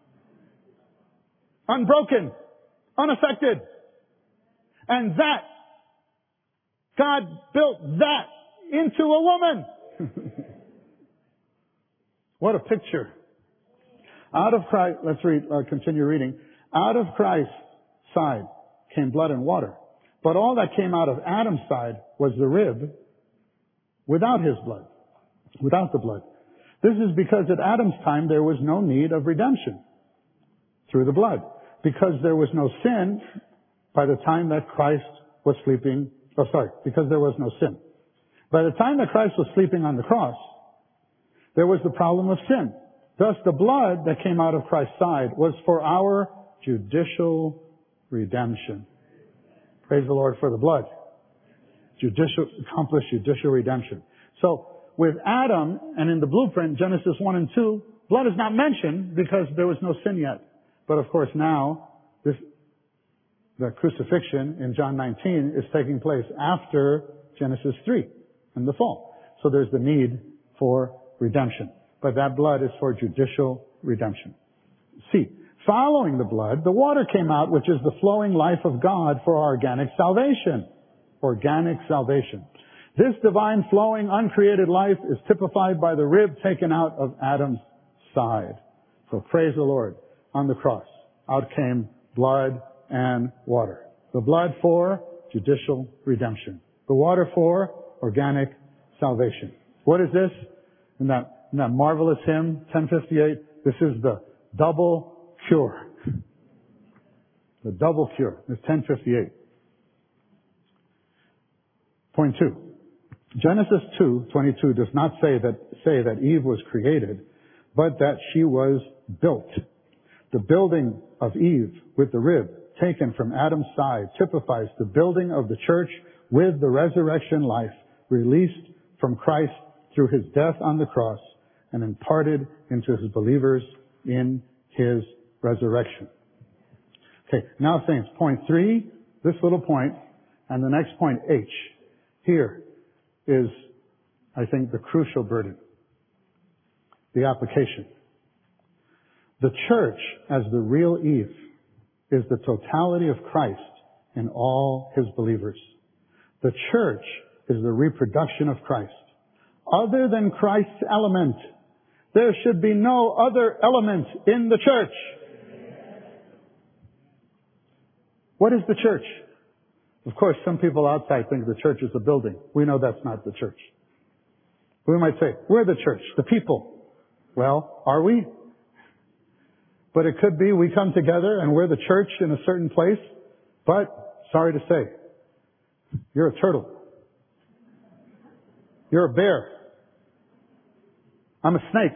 unbroken, unaffected. And that, God built that into a woman. What a picture. Out of Christ, let's read, continue reading. Out of Christ's side came blood and water. But all that came out of Adam's side was the rib without his blood, without the blood. This is because at Adam's time there was no need of redemption through the blood. Because there was no sin by the time that Christ was sleeping, because there was no sin. By the time that Christ was sleeping on the cross, there was the problem of sin. Thus the blood that came out of Christ's side was for our judicial redemption. Praise the Lord for the blood. Accomplished judicial redemption. So with Adam and in the blueprint, Genesis 1 and 2, blood is not mentioned because there was no sin yet. But of course now, the crucifixion in John 19 is taking place after Genesis 3 and the fall. So there's the need for redemption. But that blood is for judicial redemption. See, following the blood, the water came out, which is the flowing life of God for our organic salvation. Organic salvation. This divine flowing uncreated life is typified by the rib taken out of Adam's side. So praise the Lord. On the cross, out came blood and water. The blood for judicial redemption. The water for organic salvation. What is this? In that marvelous hymn, 1058, this is the double cure. The double cure. It's 1058. Point 2. Genesis 2:22 does not say that Eve was created, but that she was built. The building of Eve with the rib taken from Adam's side typifies the building of the church with the resurrection life released from Christ through his death on the cross and imparted into his believers in his resurrection. Okay, now saints, point 3, this little point, and the next point, H. Here, is, I think, the crucial burden. The application. The church, as the real Eve, is the totality of Christ in all His believers. The church is the reproduction of Christ. Other than Christ's element, there should be no other element in the church. What is the church? Of course, some people outside think the church is a building. We know that's not the church. We might say, we're the church, the people. Well, are we? But it could be we come together and we're the church in a certain place. But, sorry to say, you're a turtle. You're a bear. I'm a snake.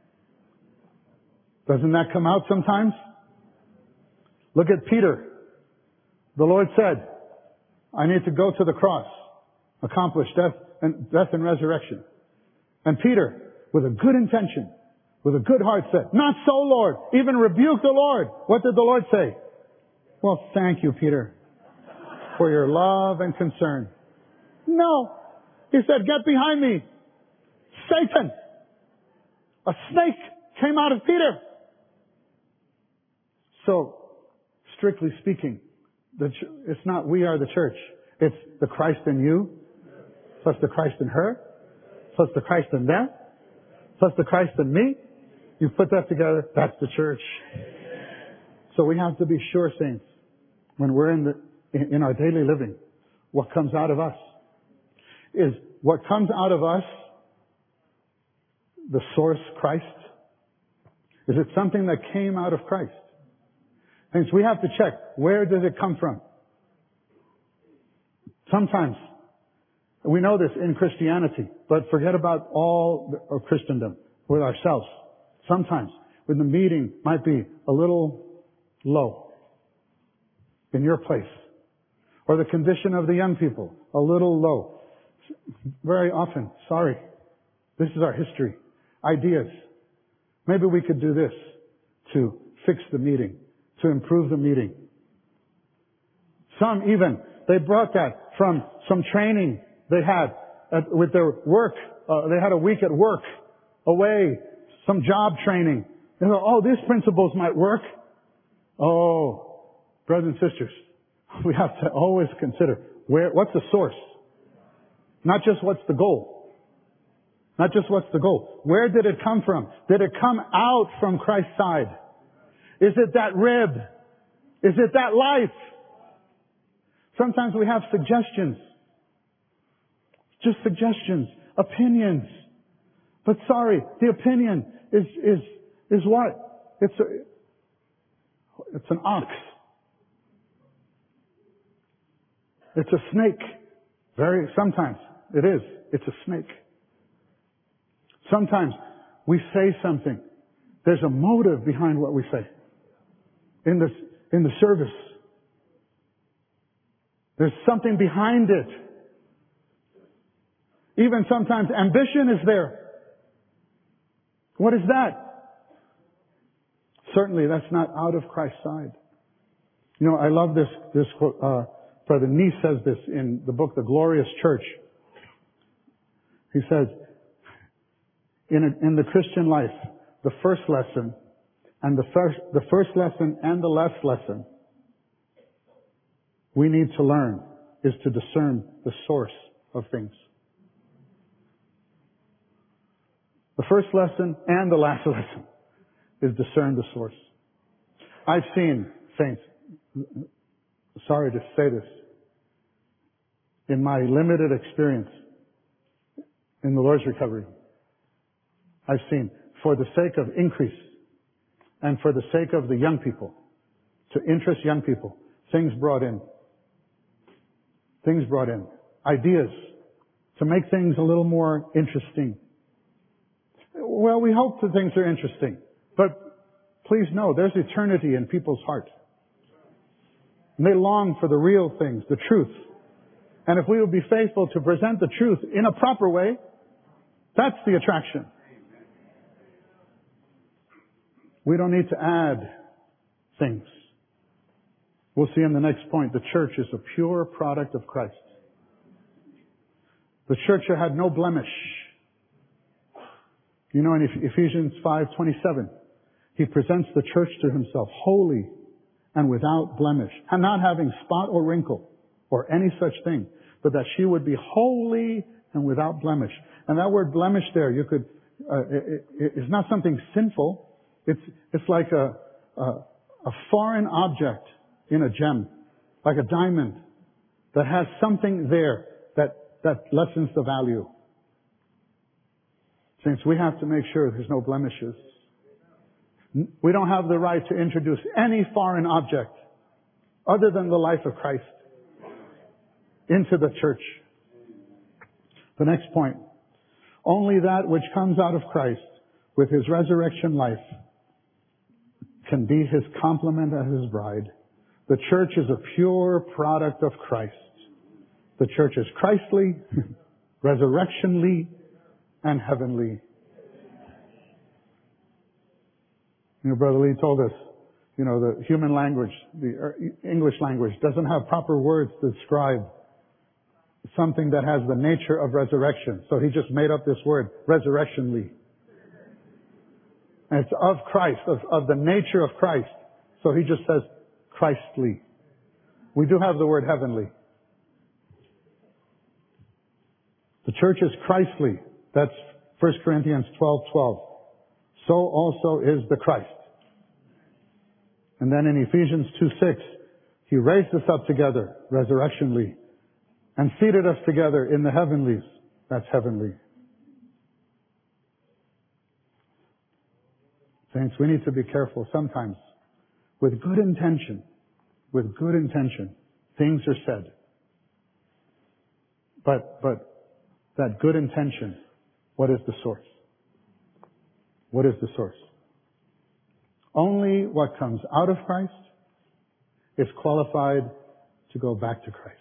Doesn't that come out sometimes? Look at Peter. The Lord said, I need to go to the cross, accomplish death and resurrection. And Peter, with a good intention, with a good heart said, not so, Lord. Even rebuked the Lord. What did the Lord say? Well, thank you, Peter, for your love and concern. No. He said, get behind me. Satan. A snake came out of Peter. So, strictly speaking, it's not we are the church. It's the Christ in you, plus the Christ in her, plus the Christ in them, plus the Christ in me. You put that together, that's the church. So we have to be sure, saints, when we're in our daily living, what comes out of us is what comes out of us the source, Christ? Is it something that came out of Christ? And so we have to check, where does it come from? Sometimes, we know this in Christianity, but forget about all of Christendom with ourselves. Sometimes, when the meeting might be a little low in your place, or the condition of the young people, a little low. Very often, sorry, this is our history. Ideas. Maybe we could do this to fix the meeting, to improve the meeting. Some even, they brought that from some training they had with their work. They had a week at work, away, some job training. They thought, oh, these principles might work. Oh, brothers and sisters, we have to always consider what's the source? Not just what's the goal. Not just what's the goal. Where did it come from? Did it come out from Christ's side? Is it that rib? Is it that life? Sometimes we have suggestions. Just suggestions. Opinions. But sorry, the opinion is what? It's an ox. It's a snake. Sometimes it is. It's a snake. Sometimes we say something. There's a motive behind what we say. In the service. There's something behind it. Even sometimes ambition is there. What is that? Certainly that's not out of Christ's side. You know, I love this quote. Brother Nee says this in the book, The Glorious Church. He says, in the Christian life, the first lesson and the first lesson and the last lesson we need to learn is to discern the source of things. The first lesson and the last lesson is discern the source. I've seen, saints, sorry to say this, in my limited experience in the Lord's recovery, I've seen, for the sake of increase and for the sake of the young people, to interest young people, things brought in, ideas to make things a little more interesting. Well, we hope that things are interesting, but please know there's eternity in people's hearts. And they long for the real things, the truth. And if we will be faithful to present the truth in a proper way, that's the attraction. We don't need to add things. We'll see in the next point, the church is a pure product of Christ. The church had no blemish. You know, in Ephesians 5:27, he presents the church to himself holy and without blemish, and not having spot or wrinkle or any such thing, but that she would be holy and without blemish. And that word blemish there, it's not something sinful. It's like a foreign object in a gem, like a diamond that has something there that lessens the value. Saints, we have to make sure there's no blemishes. We don't have the right to introduce any foreign object other than the life of Christ into the church. The next point. Only that which comes out of Christ with his resurrection life can be his complement as his bride. The church is a pure product of Christ. The church is Christly, resurrectionly, and heavenly. You know, Brother Lee told us, you know, the human language, the English language doesn't have proper words to describe something that has the nature of resurrection. So he just made up this word, resurrectionly. And it's of Christ, of the nature of Christ. So he just says Christly. We do have the word heavenly. The church is Christly. That's 1 Corinthians 12:12. So also is the Christ. And then in Ephesians 2:6, he raised us up together, resurrectionally, and seated us together in the heavenlies. That's heavenly. Saints, we need to be careful sometimes. With good intention, things are said. But that good intention, what is the source? What is the source? Only what comes out of Christ is qualified to go back to Christ.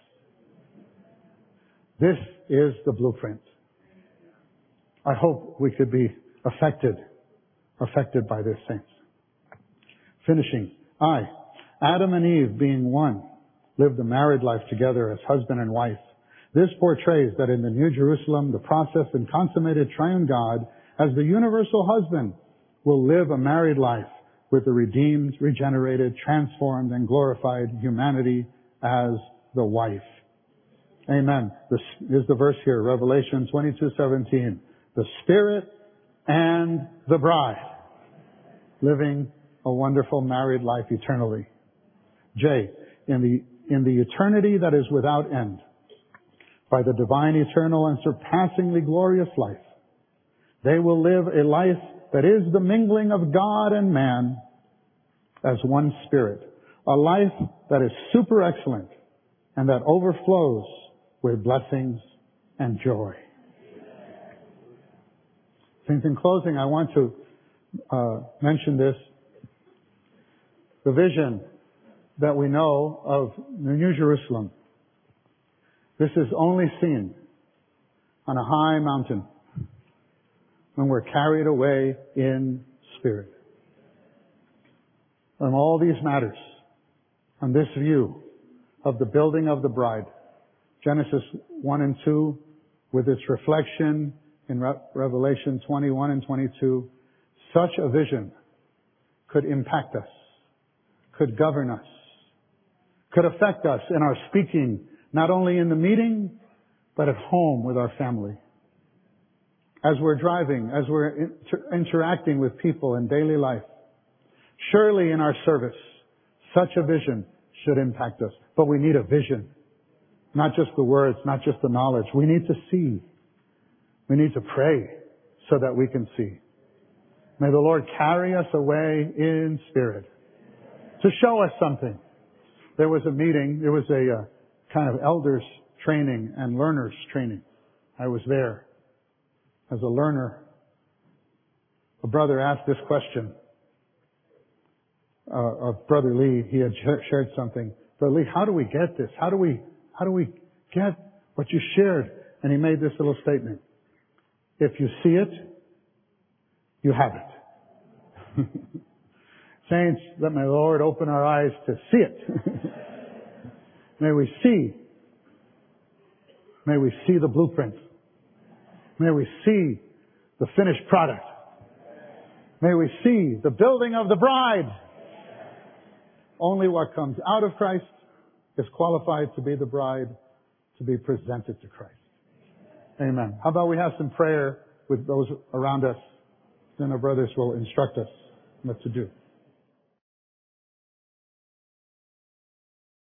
This is the blueprint. I hope we could be affected by this, saints. Finishing. Adam and Eve, being one, lived a married life together as husband and wife. This portrays that in the New Jerusalem, the processed and consummated triune God, as the universal husband, will live a married life with the redeemed, regenerated, transformed, and glorified humanity as the wife. Amen. This is the verse here, Revelation 22:17. The Spirit and the bride living a wonderful married life eternally. J, in the eternity that is without end, by the divine, eternal, and surpassingly glorious life, they will live a life that is the mingling of God and man as one spirit. A life that is super excellent and that overflows with blessings and joy. Since in closing, I want to mention this. The vision that we know of the New Jerusalem. This is only seen on a high mountain when we're carried away in spirit. On all these matters, on this view of the building of the bride, Genesis 1 and 2, with its reflection in Revelation 21 and 22, such a vision could impact us, could govern us, could affect us in our speaking, not only in the meeting, but at home with our family. As we're driving, as we're interacting with people in daily life. Surely in our service, such a vision should impact us. But we need a vision. Not just the words, not just the knowledge. We need to see. We need to pray so that we can see. May the Lord carry us away in spirit to show us something. There was a meeting, there was a kind of elders training and learners training. I was there as a learner. A brother asked this question of Brother Lee. He had shared something. Brother Lee, how do we get this? How do we get what you shared? And he made this little statement. If you see it, you have it. Saints, let my Lord open our eyes to see it. May we see the blueprint May we see the finished product. May we see the building of the bride. Only what comes out of Christ is qualified to be the bride, to be presented to Christ. Amen. How about we have some prayer with those around us? Then our brothers will instruct us what to do.